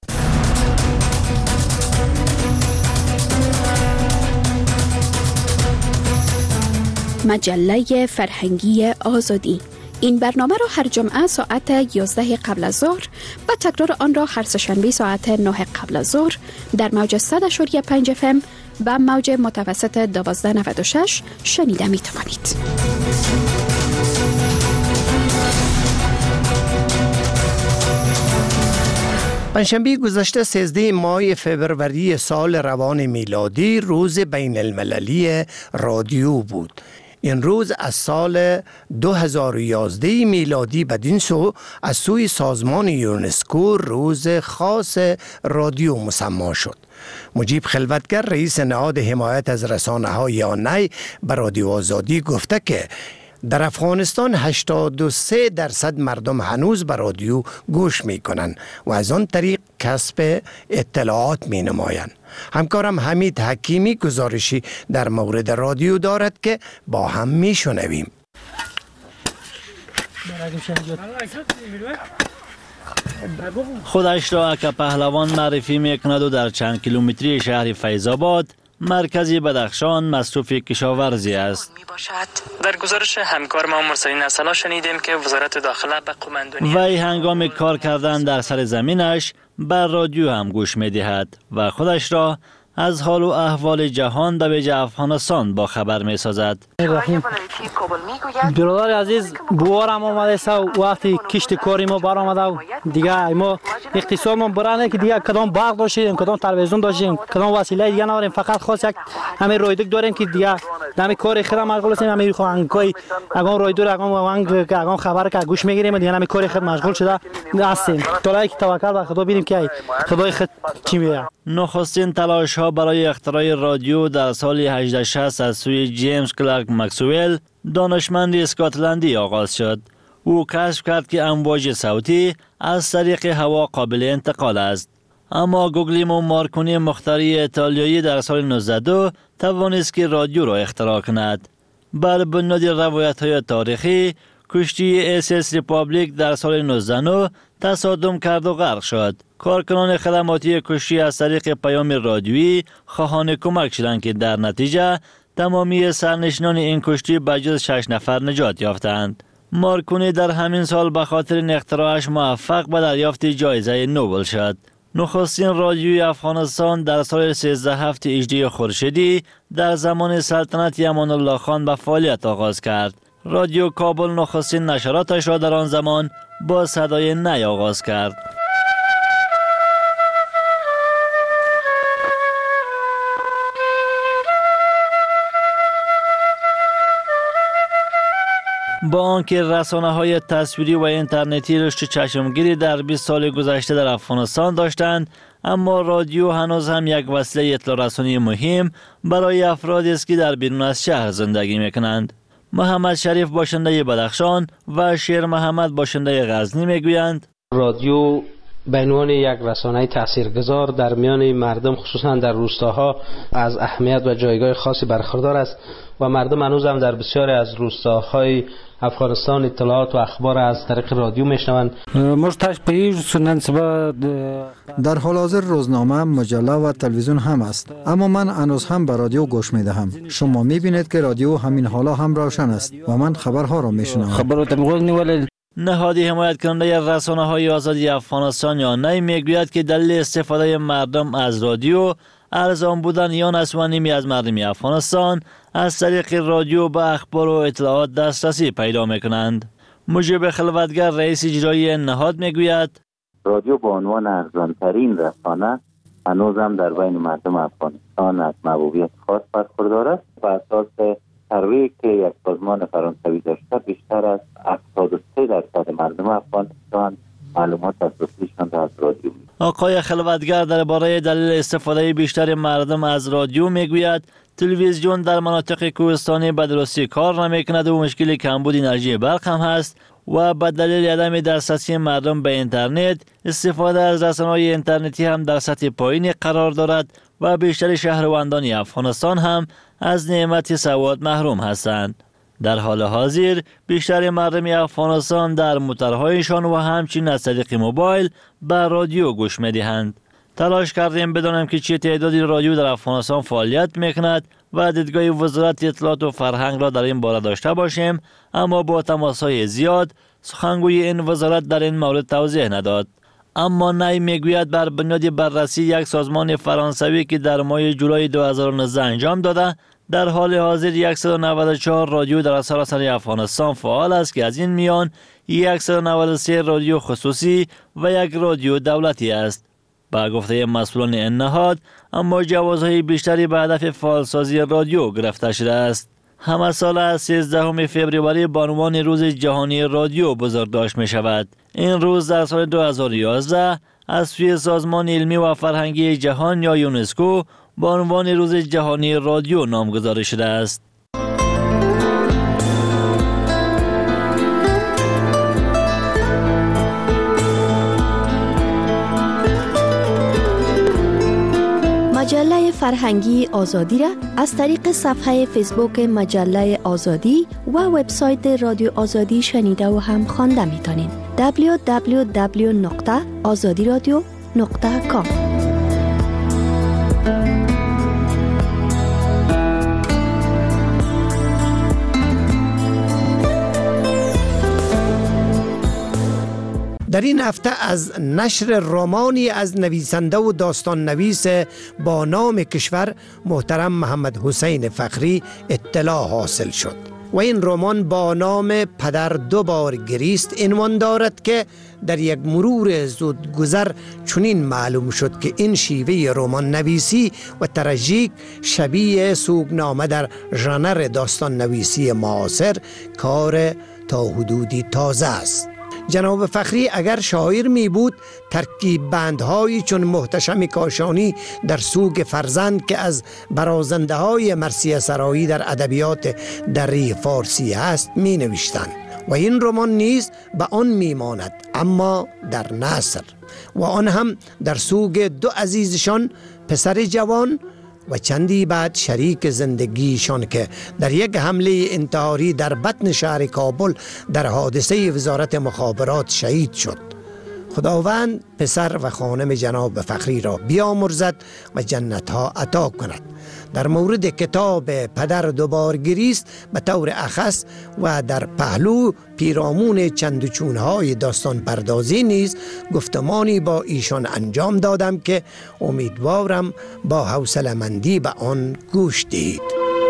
مجله فرهنگی آزادی. این برنامه را هر جمعه ساعت یازده قبل از ظهر و تکرار آن را هر سه‌شنبه ساعت نه قبل از ظهر در موج صد و پنج اف ام و موج متوسط دوازده نود و شش شنیده می توانید. پنجشنبه گذشته سیزده ماه فوریه سال روان میلادی روز بین المللی رادیو بود. این روز از سال دو هزار و یازده میلادی بدین سو از سوی سازمان یونسکو روز خاص رادیو مسمی شد. مجیب خلوتگر رئیس نهاد حمایت از رسانه های آنلاین به رادیو آزادی گفته که در افغانستان هشتاد و سه درصد مردم هنوز به رادیو گوش می کنند و از آن طریق کسب اطلاعات می نمایند. همکارم حمید حکیمی گزارشی در مورد رادیو دارد که با هم می شنویم. خودش را که پهلوان معرفی می کند و در چند کیلومتری شهر فیض‌آباد مرکزی بدخشان مصروف کشاورزی است. در گزارش همکار ما مرسلین اصلا شنیدیم که وزارت داخله به قماندانی وی هنگام کار کردن در سر زمینش بر رادیو هم گوش می دهد و خودش را از حال و احوال جهان در ویژه افغانستان با خبر می سازد. برادر عزیز بوارم آمده است و وقتی کشت کاری ما بر آمده و دیگه ما اقتصادمون برنده که دیگه کدام باغ داشتیم، کدام تلویزیون داشتیم، کدام وسیله دیگه نداریم، فقط خاص یک همین رایدک داریم که دیگه همین کار خیلی مشغول هستیم. همین خانگای اگان رایدور اگان وانگ اگان خبر که گوش میگیریم دیگه همین کار خیلی مشغول شده هستیم. تا که توکل به خدا ببینیم که خدای خود چی میگه. نخستین تلاش ها برای اختراع رادیو در سال هجده شصت از سوی جیمز کلارک مکسویل دانشمند اسکاتلندی آغاز شد. او کشف کرد که امواج صوتی از طریق هوا قابل انتقال است. اما گوگلیمو مارکونی مخترع ایتالیایی در سال نوزده صد و دو توانست که رادیو را اختراع کند. بر بنیاد روایت های تاریخی کشتی اس اس ریپابلیک در سال نوزده صد و نه تصادم کرد و غرق شد. کارکنان خدماتی کشتی از طریق پیام رادیویی خواهان کمک شدند که در نتیجه تمامی سرنشینان این کشتی به جز شش نفر نجات یافتند. مارکونی در همین سال به خاطر این اختراعش موفق به دریافت جایزه نوبل شد. نخستین رادیوی افغانستان در سال سیزده هفت هجری خورشیدی در زمان سلطنت امان الله خان به فعالیت آغاز کرد. رادیو کابل نخستین نشراتش را در آن زمان با صدای نی آغاز کرد. با آنکه رسانه‌های تصویری و اینترنتی رشد چشمگیری در بیست سال گذشته در افغانستان داشتند، اما رادیو هنوز هم یک وسیله اطلاع رسانی مهم برای افرادی است که در بیرون از شهر زندگی می‌کنند. محمد شریف باشنده بدخشان و شیر محمد باشنده غزنی میگویند رادیو به عنوان یک رسانه تاثیرگذار در میان مردم خصوصا در روستاها از اهمیت و جایگاه خاصی برخوردار است و مردم هنوز هم در بسیاری از روستاهای افغانستان اطلاعات و اخبار از طریق رادیو میشنوند. در حال حاضر روزنامه، مجله و تلویزیون هم است، اما من هنوز هم به رادیو گوش میدهم. شما میبینید که رادیو همین حالا هم روشن است و من خبرها را میشنوم. نهاد حمایت کننده رسانه‌های آزادی افغانستان یا نی میگوید که دلیل استفاده مردم از رادیو ارزان بودن یا نسوانیمی از مردم افغانستان از طریق رادیو به اخبار و اطلاعات دسترسی پیدا میکنند. مجیب خلوتگر رئیس اجرایی نهاد میگوید رادیو به عنوان ارزانترین رسانه هنوز هم در بین مردم افغانستان از محبوبیت خاص برخوردار است و اساس سروی که یک سازمان فرانسوی داشته بیشتر از هفتاد و سه درصد مردم افغانستان معلومات اساسیشان را از رادیو می. آقای خلوتگر درباره دلیل استفاده بیشتر مردم از رادیو میگوید تلویزیون در مناطق کوهستانی به درستی کار نمیکند و مشکل کمبود انرژی برق هم هست و به دلیل عدم دسترسی مردم به اینترنت استفاده از رسانه‌های اینترنتی هم در سطح پایینی قرار دارد و بیشتر شهروندان افغانستان هم از نعمت سواد محروم هستند. در حال حاضر بیشتر مردم افغانستان در موتورهایشان و همچنین از طریق موبایل به رادیو گوش می‌دهند. تلاش کردیم بدانیم که چه تعدادی رادیو در افغانستان فعالیت می‌کند و دیدگاه وزارت اطلاعات و فرهنگ را در این باره داشته باشیم، اما با تماس‌های زیاد سخنگوی این وزارت در این مورد توضیح نداد. اما نی میگوید بر بنیاد بررسی یک سازمان فرانسوی که در ماه جولای دو هزار و نوزده انجام داده، در حال حاضر صد و نود و چهار رادیو در سراسر افغانستان فعال است که از این میان صد و نود و سه رادیو خصوصی و یک رادیو دولتی است. با گفته مسئولان این نهاد، اما جوازهای بیشتری به هدف فعالسازی رادیو گرفته شده است. همه سال از سیزدهم فوریه به عنوان روز جهانی رادیو بزرگداشت می شود. این روز در سال دو هزار و یازده از سوی سازمان علمی و فرهنگی جهان یا یونسکو به عنوان روز جهانی رادیو نامگذاری شده است. مجله فرهنگی آزادی را از طریق صفحه فیسبوک مجله آزادی و وبسایت رادیو آزادی شنیده و هم خوانده میتونین. دبلیو دبلیو دبلیو نقطه آزادی رادیو نقطه کام. در این هفته از نشر رمانی از نویسنده و داستان نویس با نام کشور محترم محمد حسین فخری اطلاع حاصل شد و این رمان با نام پدر دو بار گریست عنوان دارد که در یک مرور زودگذر چنین معلوم شد که این شیوه رمان نویسی و تراژیک شبیه سوگنامه در ژانر داستان نویسی معاصر کار تا حدودی تازه است. جناب فخری اگر شاعر می بود ترکیب بندهایی چون محتشم کاشانی در سوگ فرزند که از برازنده های مرثیه سرایی در ادبیات دری فارسی است می نوشتند و این رمان نیز به آن می ماند، اما در نثر و آن هم در سوگ دو عزیزشان، پسر جوان و چندی بعد شریک زندگیشان که در یک حمله انتحاری در بطن شهر کابل در حادثه وزارت مخابرات شهید شد. خداوند پسر و خانم جناب فخری را بیامرزد و جنت ها عطا کند. در مورد کتاب پدر دوبار گریست به طور اخص و در پهلو پیرامون چندچونهای داستان پردازی نیز گفتمانی با ایشان انجام دادم که امیدوارم با حوصله‌مندی به آن گوش دهید.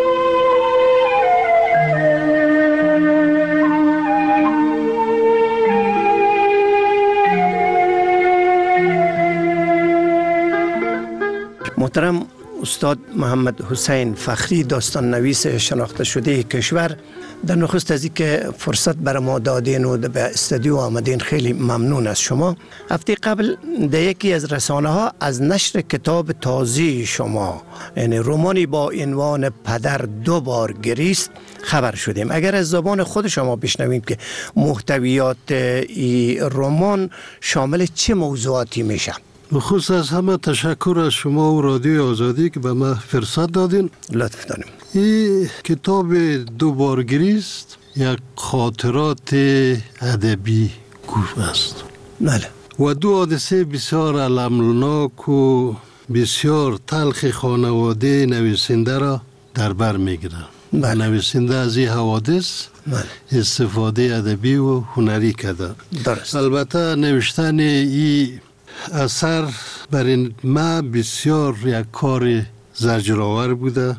محترم استاد محمد حسین فخری، داستان نویس شناخته شده کشور، در نخست از اینکه فرصت بر ما دادین و به استودیو آمدین خیلی ممنون از شما. هفته قبل در یکی از رسانه ها از نشر کتاب تازه شما، یعنی رمانی با عنوان پدر دو بار گریست، خبر شدیم. اگر از زبان خود شما بشنویم که محتویات این رمان شامل چه موضوعاتی میشه؟ بخصوص از همه تشکر از شما و رادیو آزادی که به من فرصت دادین. لطف داریم. این کتاب دو بار گریست یک خاطرات ادبی گفت است. بله. و دو حادثه بسیار المناک و بسیار تلخ خانواده نویسنده را در بر میگیره. بله. نویسنده از این حوادث بله. استفاده ادبی و هنری کرده. درست. البته نوشتن این اثر برای ما بسیار یک کار زجرآور بوده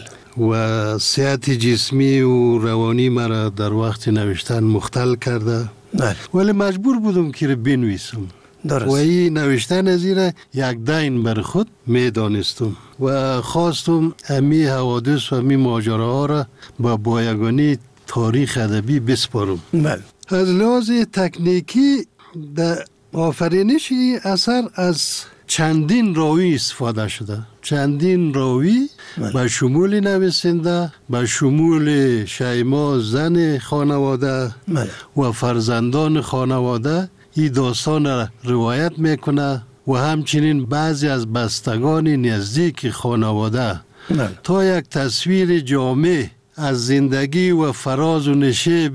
و صحت جسمی و روانی مرا در وقت نوشتن مختل کرده، ولی مجبور بودم که بنویسم. درست. و این نوشتن از این یک دین بر خود می دانستم و خواستم امی حوادث و امی ماجراها را با بایگانی تاریخ ادبی بسپارم. بله. از لحاظ تکنیکی در آفرینش اثر از چندین راوی استفاده شده. چندین راوی به شمول نویسنده، به شمول شیما زن خانواده و فرزندان خانواده این داستان را روایت میکنه و همچنین بعضی از بستگان نزدیک خانواده تا یک تصویر جامع از زندگی و فراز و نشیب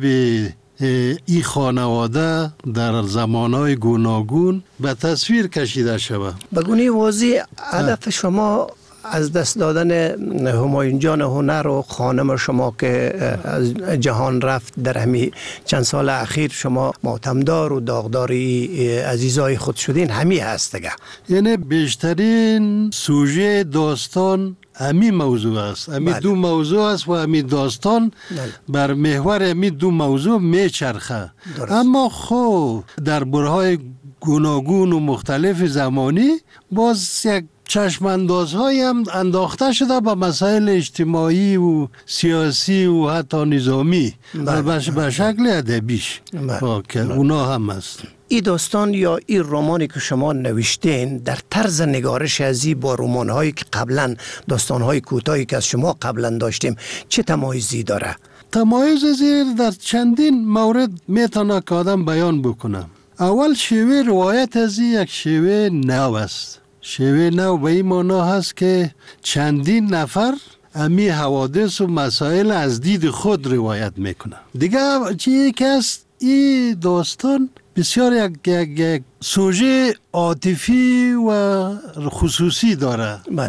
این خانواده در زمانهای گوناگون به تصویر کشیده شود. بگونی واضح هدف شما از دست دادن همایون جان هنر و خانم شما که از جهان رفت در همین چند سال اخیر شما ماتمدار و داغداری عزیزای خود شدین همی هست دیگه؟ یعنی بیشترین سوژه داستان امی موضوع است. امی دو موضوع است و امی داستان بر محور امی دو موضوع میچرخه. اما خب در برهای گوناگون و مختلف زمانی باز یک چشماندازهای هم انداخته شده به مسائل اجتماعی و سیاسی و حتی نظامی و به شکل ادبیش که اونا هم هست. این داستان یا این رمانی که شما نوشتین در طرز نگارش ازی با رمان‌هایی که قبلا داستان‌های کوتاهی که از شما قبلا داشتیم چه تمایزی داره؟ تمایز زیر در چندین مورد میتونه که آدم بیان بکنه. اول شیوه روایت ازی یک شیوه نو است. شیوه نو به این معنا هست که چندین نفر امی حوادث و مسائل از دید خود روایت میکنه. دیگه چیه که است این داستان بسیار یک, یک, یک سوژه عاطفی و خصوصی داره. بله.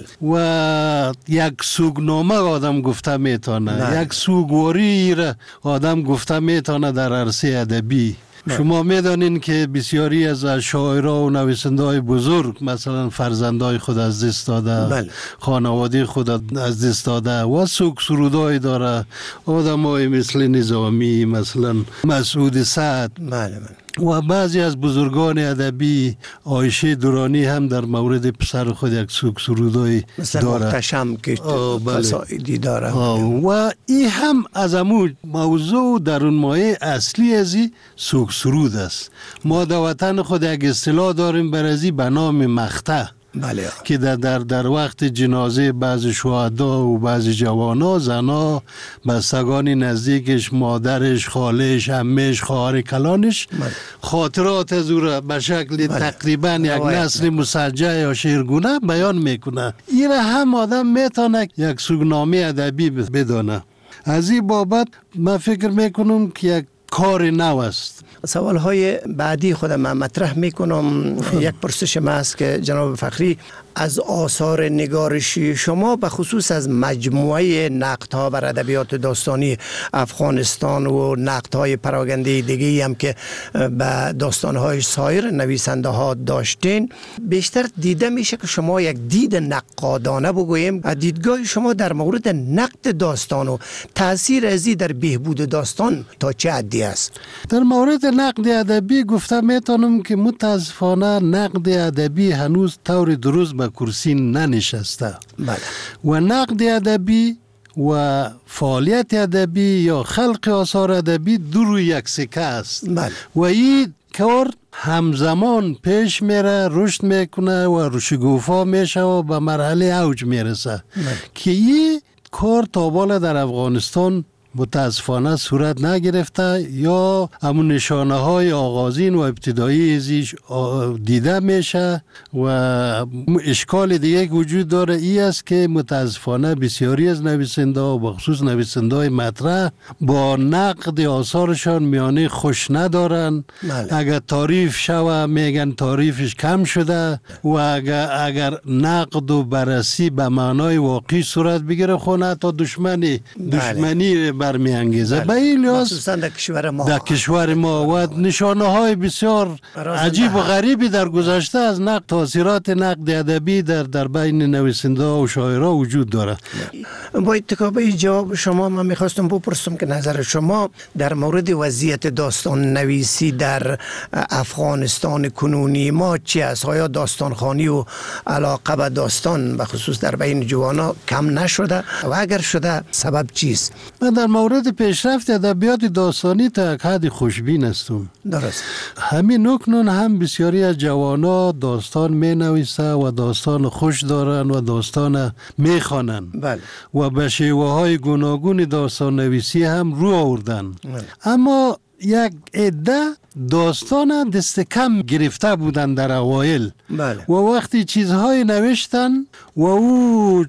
و یک سوگنامه آدم گفته میتونه، یک سوگواری را آدم گفته میتونه در عرصه ادبی. شما میدانین که بسیاری از شاعرها و نویسنده‌های بزرگ مثلا فرزندای خود از دست داده، بله. خانواده خود از دست داده و سوگ سرودای داره. آدمای مثل نظامی، مثلا مسعود سعد، بله بله. و بعضی از بزرگان ادبی، عایشه درانی هم در مورد پسر خود یک سوگ سرودای داره، محتشم که قصائدی داره. و این هم از امو موضوع در اون مایه اصلی ازی سوگ سرود است. ما در وطن خود یک اصطلاح داریم برازی به نام مقطع، بله. که در, در در وقت جنازه بعض شهدا و بعض جوانا، زنا، بستگان نزدیکش، مادرش، خالش، عمش، خواهر کلانش، بله. خاطرات از او را به شکل بله. تقریبا یک نسل مسجع یا شعرگونه بیان میکنه. این را هم آدم میتونه یک سوگنامه ادبی بدانه. از این بابت من فکر میکنم که یک کار نو است. سوال های بعدی خودم مطرح میکنم. یک پرسش ما است که جناب فخری از آثار نگارشی شما به خصوص از مجموعه نقدها بر ادبیات داستانی افغانستان و نقدهای پراگنده دیگه هم که به داستانهای سایر نویسنده ها داشتین بیشتر دیده میشه که شما یک دید نقادانه بگوییم. دیدگاه شما در مورد نقد داستان و تاثیر ازی در بهبود داستان تا چه حدی است؟ در مورد نقد ادبی گفته میتونم که متاسفانه نقد ادبی هنوز طور درست به کرسی ننشسته. بله. و نقد ادبی و فعالیت ادبی یا خلق آثار ادبی دو روی یک سکه است. بله. و این کار همزمان پیش میره، رشد میکنه و شکوفا میشه و به مرحله اوج میرسه. بله. که این کار تا بالا در افغانستان متاسفانه صورت نگرفته یا همون نشانه های آغازین و ابتدایی ازش دیده میشه. و اشکال دیگه وجود داره ای است که متاسفانه بسیاری از نویسنده و بخصوص نویسنده های مطرح با نقد آثارشان میانه خوش ندارن. ماله. اگر تعریف شوه میگن تعریفش کم شده و اگر, اگر نقد و بررسی به معنای واقعی صورت بگیره خونه تا دشمنی دشمنی برمی انگیزه. به این لحاظ مخصوصا در کشور ما در کشور ما و نشانه های بسیار عجیب و غریبی در گذشته از نقد تاثیرات نقد ادبی در در بین نویسنده و شاعرها وجود داره. با اتکابه جواب شما من میخواستم بپرسم که نظر شما در مورد وضعیت داستان نویسی در افغانستان کنونی ما چی است؟ آیا داستان خوانی و علاقه به داستان به خصوص در بین جوانا کم نشده و اگر شده سبب چیست؟ من در مورد پیشرفت ادبیات داستانی تا یک حد خوشبین هستم. درست. همین نکنون هم بسیاری از جوانا داستان می نویسه و داستان خوش دارن و داستان می خوانن. بله. و به شیوه های گوناگون داستان نویسی هم رو آوردن. بله. اما یک عده داستان دست کم گرفته بودن در اوایل. بله. و وقتی چیزهای نوشتن و او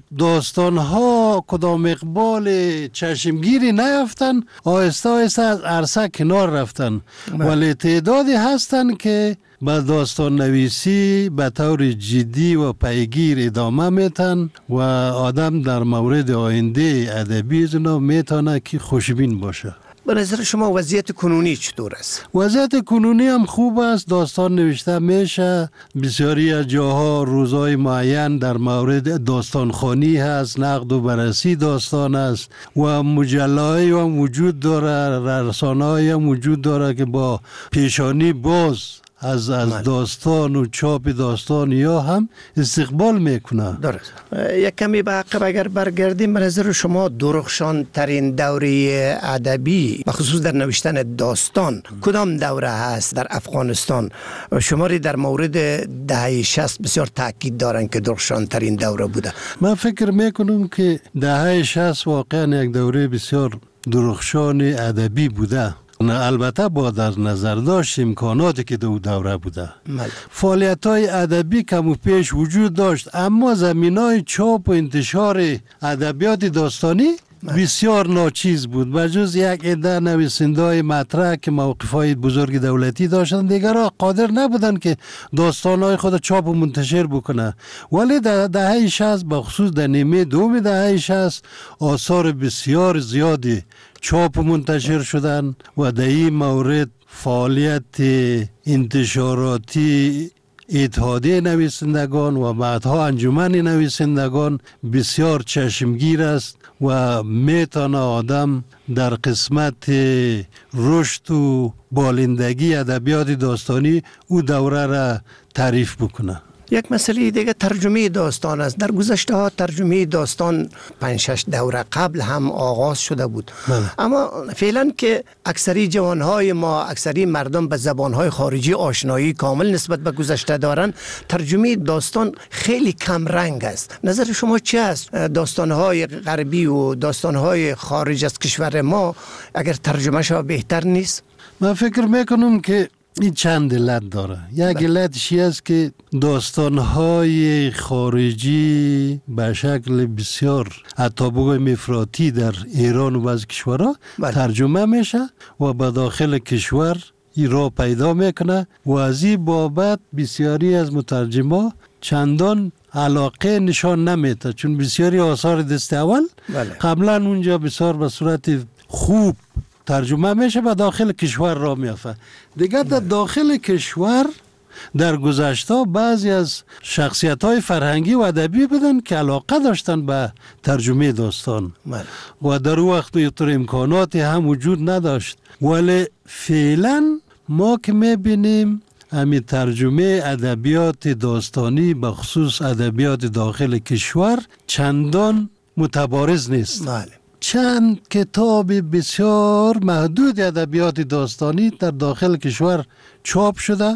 داستانها کدام اقبال چشمگیری نیافتن آهسته آهسته از عرصه کنار رفتن. بله. ولی تعدادی هستن که به داستان نویسی به طور جدی و پیگیر ادامه میتن و آدم در مورد آینده ادبی زنا میتونه که خوشبین باشه. به نظر شما وضعیت کنونی چطور است؟ وضعیت کنونی هم خوب است. داستان نوشته میشه. بسیاری از جاها روزهای معین در مورد داستان خوانی هست، نقد و بررسی داستان است و مجله‌ای هم وجود داره، رسانه‌ای هم وجود داره که با پیشانی باز از از داستان و چاپ داستان یا هم استقبال میکنه. درست. یک کمی به عقب اگر برگردیم به نظر شما درخشان ترین دوره ادبی بخصوص در نوشتن داستان کدام دوره هست در افغانستان؟ شماری در مورد دهه شصت بسیار تاکید دارن که درخشان ترین دوره بوده. من فکر میکنم که دهه شصت واقعا یک دوره بسیار درخشان ادبی بوده. البته با در نظر داشت امکاناتی که دو دوره بوده. فعالیت های ادبی کم و پیش وجود داشت اما زمین های چاپ و انتشار ادبیات داستانی بسیار ناچیز بود. بجز یک عده نویسنده های مطرح که موقف های بزرگ دولتی داشتن دیگرها قادر نبودن که داستان های خود چاپ و منتشر بکنه. ولی در دهه شصت بخصوص در نیمه دوم دهه شصت آثار بسیار زیادی چاپ و منتشر شدن و در این مورد فعالیت انتشاراتی اتحادیه نویسندگان و بعدها انجمن نویسندگان بسیار چشمگیر است و میتونه آدم در قسمت رشد و بالندگی ادبیات داستانی او دوره را تعریف بکنه. یک مسئله دیگه ترجمه داستان است. در گذشته ها ترجمه داستان پنج شش دوره قبل هم آغاز شده بود. بله. اما فعلا که اکثری جوانهای ما، اکثری مردم به زبانهای خارجی آشنایی کامل نسبت به گذشته دارن، ترجمه داستان خیلی کم رنگ است. نظر شما چه است؟ داستانهای غربی و داستانهای خارج از کشور ما اگر ترجمه شود بهتر نیست؟ من فکر میکنم که این چند علت داره. یک علتش است که داستانهای خارجی به شکل بسیار حتی بگویم افراطی در ایران و بعض کشورها ترجمه میشه و به داخل کشور این را پیدا میکنه و از این بابت بسیاری از مترجما چندان علاقه نشان نمیده، چون بسیاری آثار دست اول بله. قبلا اونجا بسیار به صورت خوب ترجمه میشه و داخل کشور را میافته. دیگه در داخل کشور در گذشته بعضی از شخصیت های فرهنگی و ادبی بودن که علاقه داشتن به ترجمه داستان بله. و در وقت اینطور امکاناتی هم وجود نداشت، ولی فعلا ما که میبینیم همین ترجمه ادبیات داستانی به خصوص ادبیات داخل کشور چندان متبارز نیست بله. چند کتاب بسیار محدود ادبیات داستانی در داخل کشور چاپ شده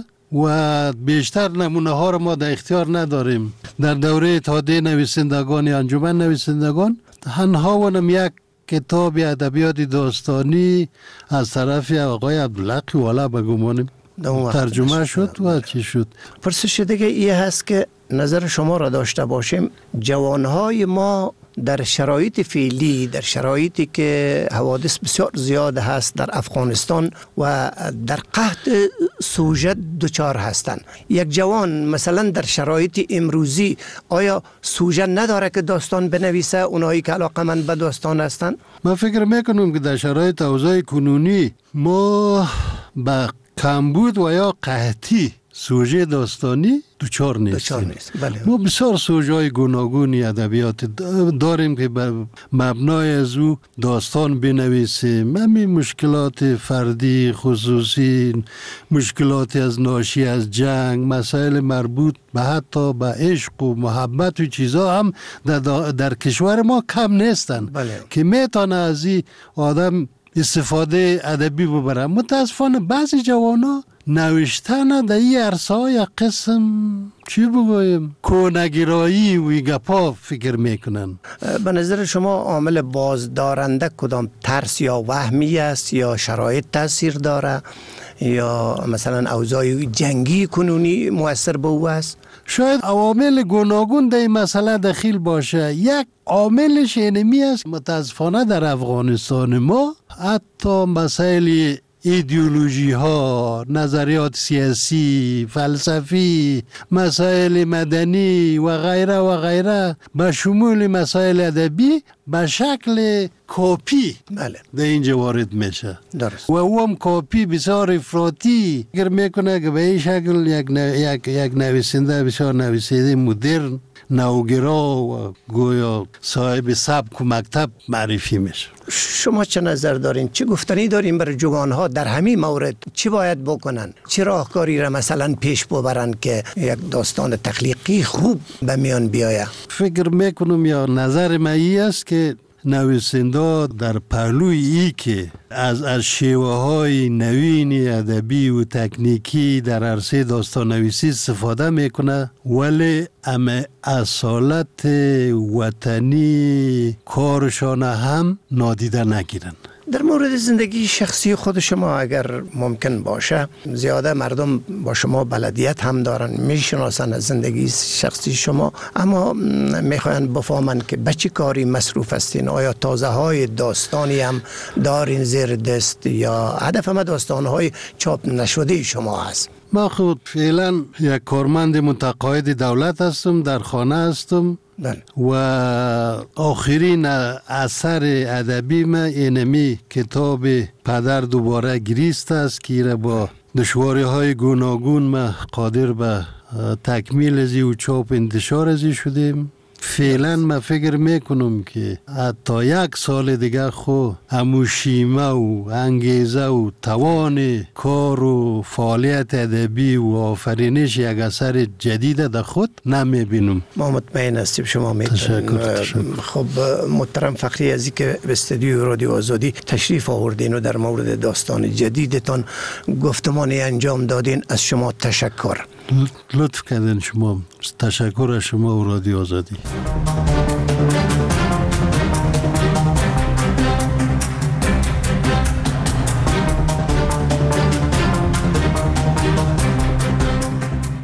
و بیشتر نمونه ها را ما در اختیار نداریم. در دوره اتحادیه نویسندگان یا انجمن نویسندگان تنها ونم یک کتاب ادبیات داستانی از طرف آقای عبدالله قواله به گمانم ترجمه شد و چی شد. پرسش دیگه ای هست که نظر شما را داشته باشیم، جوانهای ما در شرایط فعلی، در شرایطی که حوادث بسیار زیاد هست در افغانستان و در قحط سوژه دچار هستند، یک جوان مثلا در شرایط امروزی آیا سوژه نداره که داستان بنویسه؟ اونایی که علاقه‌مند به داستان هستند، من فکر میکنم که در شرایط اوضاع کنونی ما به کمبود و یا قحطی سوژه داستانی دوچار نیستیم. نیست. بله. ما بسیار سوژه های گوناگونی ادبیات داریم که بر مبنای از او داستان بنویسیم. همین مشکلات فردی خصوصی، مشکلات از ناشی از جنگ، مسائل مربوط به حتی به عشق و محبت و چیزا هم در, در کشور ما کم نیستن بله. که میتونه از این آدم استفاده ادبی ببرن. متاسفانه بعضی جوانا نوشتن در این عرصه های قسم چی بگویم کونگرایی و گپا فکر میکنن. به نظر شما عامل بازدارنده کدام؟ ترس یا وهمی است یا شرایط تاثیر داره یا مثلا اوضاع جنگی کنونی مؤثر به او است؟ شاید عوامل گوناگون در این مسئله دخیل باشه. یک عاملش اینمی است متاسفانه در افغانستان ما حتی مسائل ایدئولوژی ها، نظریات سیاسی، فلسفی، مسائل مدنی و غیره و غیره به شمول مسائل ادبی به شکل کپی بله. در اینجا وارد میشه درست. و او هم کپی بسیار افراطی اگر میکنه که به این شکل یک, نو... یک... یک نویسنده بسیار نویسنده مدرن نوگرا و گویا صاحب سبک و مکتب معرفی میشه. شما چه نظر دارین؟ چه گفتنی دارین برای جوانها در همین مورد؟ چی باید بکنن؟ چه راهکاری را مثلا پیش ببرن که یک داستان تخلیقی خوب به میان بیاید؟ فکر میکنم یا نظر من است که نویسنده در پهلوی ای که از از شیوه های نوین ادبی و تکنیکی در عرصه داستان نویسی استفاده میکنه ولی اما اصالت وطنی کارشان هم نادیده نگیرن. در مورد زندگی شخصی خود شما اگر ممکن باشه، زیاده مردم با شما بلدیت هم دارن، میشناسن از زندگی شخصی شما، اما میخواین بفهمن که به چه کاری مصروف هستین؟ آیا تازه های داستانی هم دارین زیر دست یا هدف ما داستان های چاپ نشده شما هست؟ ما خود فعلا یک کارمند متقاعد دولت هستم، در خانه هستم بله. و آخرین اثر ادبی من اینمی کتاب پدر دوباره گریست است که را با دشواری های گوناگون ما قادر به تکمیل ازی و چاپ انتشار ازی شدیم. فعلا من فکر میکنم که حتی یک سال دیگه خو همو شیمه و انگیزه و توان کار و فعالیت ادبی و آفرینش یک اثر جدید در خود نمیبینم. ما مطمئن هستیم شما میتونید. خب محترم فخری عزیزی که به استودیو رادیو آزادی تشریف آوردین و در مورد داستان جدیدتان گفتمانی انجام دادین، از شما تشکر. لطف کردین شما. تشکر از شما و رادیو آزادی.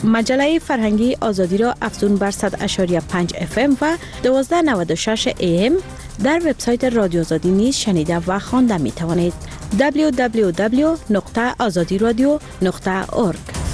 مجله فرهنگی آزادی را افزون بر صد و پنج اف ام و دویست و نود و شش ای ام در وبسایت رادیو آزادی نیز شنیده و خوانده می توانید. دبلیو دبلیو دبلیو نقطه آزادی رادیو نقطه اورگ.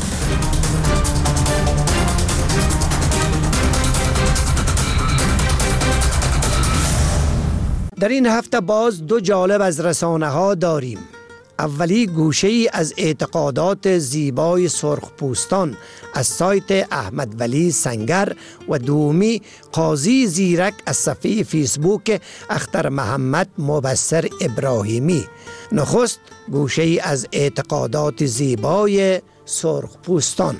در این هفته باز دو جالب از رسانه ها داریم. اولی گوشه ای از اعتقادات زیبای سرخپوستان از سایت احمد ولی سنگر و دومی قاضی زیرک از صفحه فیسبوک اختر محمد مبصر ابراهیمی. نخست گوشه ای از اعتقادات زیبای سرخپوستان.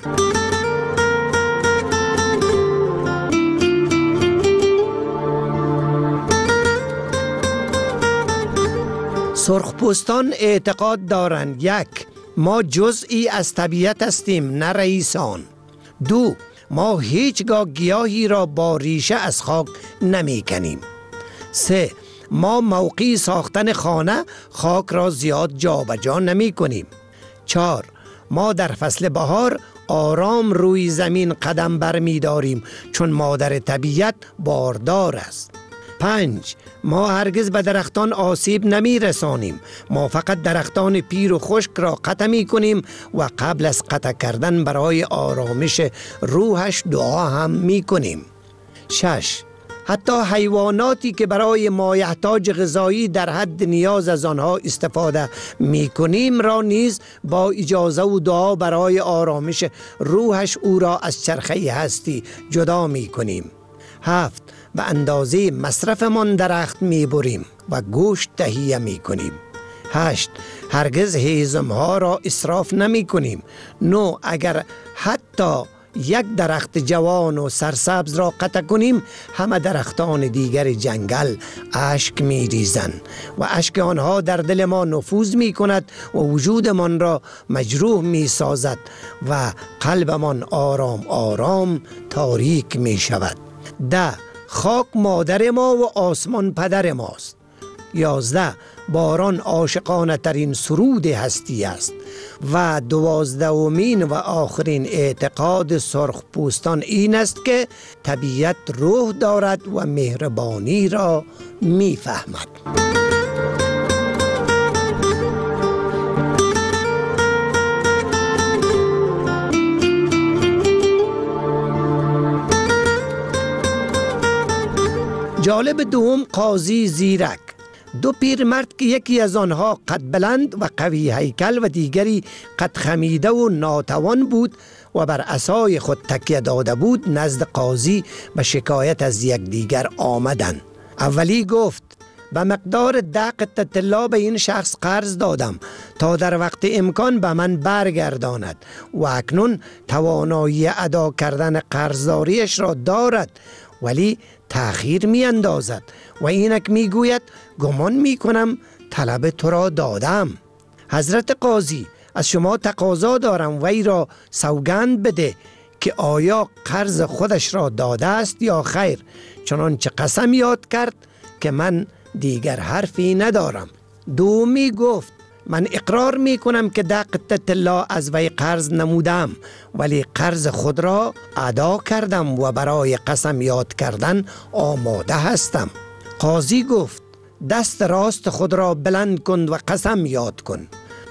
سرخپوستان اعتقاد دارند: یک، ما جزئی از طبیعت هستیم نه رئیسان. دو، ما هیچگاه گیاهی را با ریشه از خاک نمی کنیم. سه، ما موقعی ساختن خانه خاک را زیاد جابجا نمی کنیم. چهار، ما در فصل بهار آرام روی زمین قدم بر می داریم چون مادر طبیعت باردار است. پنج، ما هرگز به درختان آسیب نمی رسانیم. ما فقط درختان پیر و خشک را قطع می کنیم و قبل از قطع کردن برای آرامش روحش دعا هم می کنیم. شش، حتی حیواناتی که برای مایحتاج غذایی در حد نیاز از آنها استفاده می کنیم را نیز با اجازه و دعا برای آرامش روحش او را از چرخه هستی جدا می کنیم. هفت، به اندازه مصرفمان درخت می بریم و گوشت تهیه می کنیم. هشت، هرگز هیزمها را اسراف نمی کنیم. نو، اگر حتی یک درخت جوان و سرسبز را قطع کنیم همه درختان دیگر جنگل اشک می ریزند و اشک آنها در دل ما نفوذ می کند و وجودمان را مجروح می سازد و قلبمان آرام آرام تاریک می شود. ده، خاک مادر ما و آسمان پدر ماست. یازده، باران عاشقانه ترین سرود هستی است. و دوازدهمین و آخرین اعتقاد سرخپوستان این است که طبیعت روح دارد و مهربانی را می فهمد. جالب دوم قاضی زیرک. دو پیرمرد که یکی از آنها قد بلند و قوی هیکل و دیگری قد خمیده و ناتوان بود و بر عصای خود تکیه داده بود نزد قاضی به شکایت از یک دیگر آمدند. اولی گفت: به مقدار ده قطعه طلا به این شخص قرض دادم تا در وقت امکان به من برگرداند و اکنون توانایی ادا کردن قرضداریش را دارد ولی تأخیر می اندازد و اینک می گوید گمان می کنم طلب تو را دادم. حضرت قاضی، از شما تقاضا دارم وی را سوگند بده که آیا قرض خودش را داده است یا خیر، چنانچه قسم یاد کرد که من دیگر حرفی ندارم. دومی گفت: من اقرار می کنم که ده قطعه طلا از وی قرض نمودم ولی قرض خود را ادا کردم و برای قسم یاد کردن آماده هستم. قاضی گفت: دست راست خود را بلند کن و قسم یاد کن.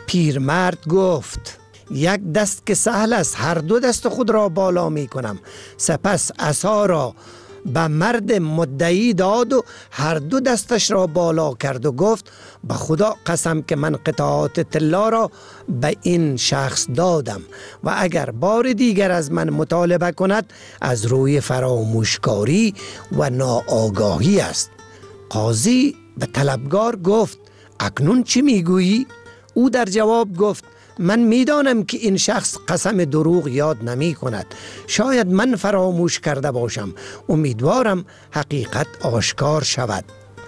پیرمرد گفت: یک دست که سهل است، هر دو دست خود را بالا می کنم. سپس عصا را به مرد مدعی داد و هر دو دستش را بالا کرد و گفت: به خدا قسم که من قطعات طلا را به این شخص دادم و اگر بار دیگر از من مطالبه کند از روی فراموشکاری و ناآگاهی است. قاضی به طلبگار گفت: اکنون چی میگویی؟ او در جواب گفت: من میدانم که این شخص قسم دروغ یاد نمی کند. شاید من فراموش کرده باشم. امیدوارم حقیقت آشکار شود.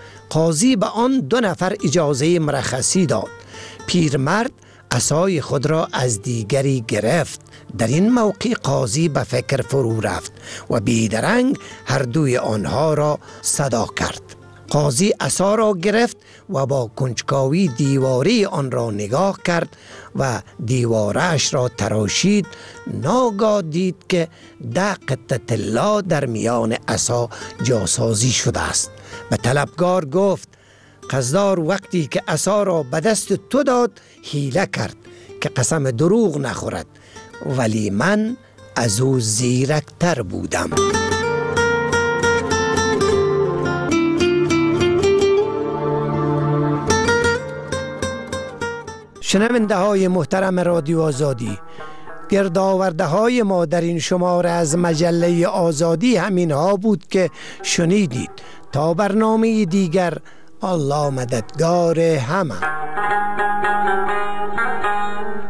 قاضی به آن دو نفر اجازه مرخصی داد. پیرمرد عصای خود را از دیگری گرفت. در این موقع قاضی به فکر فرو رفت و بیدرنگ هر دوی آنها را صدا کرد. قاضی عصا را گرفت و با کنجکاوی دیواره آن را نگاه کرد و دیوارش را تراشید. ناگاه دید که ده قطعه طلا در میان عصا جاسازی شده است. به طلبکار گفت قصدار وقتی که عصا را به دست تو داد حیله کرد که قسم دروغ نخورد، ولی من از او زیرکتر بودم. شنونده های محترم رادیو آزادی، گردآورده های ما در این شماره از مجله آزادی همین ها بود که شنیدید. تا برنامه دیگر، الله مددگار همه.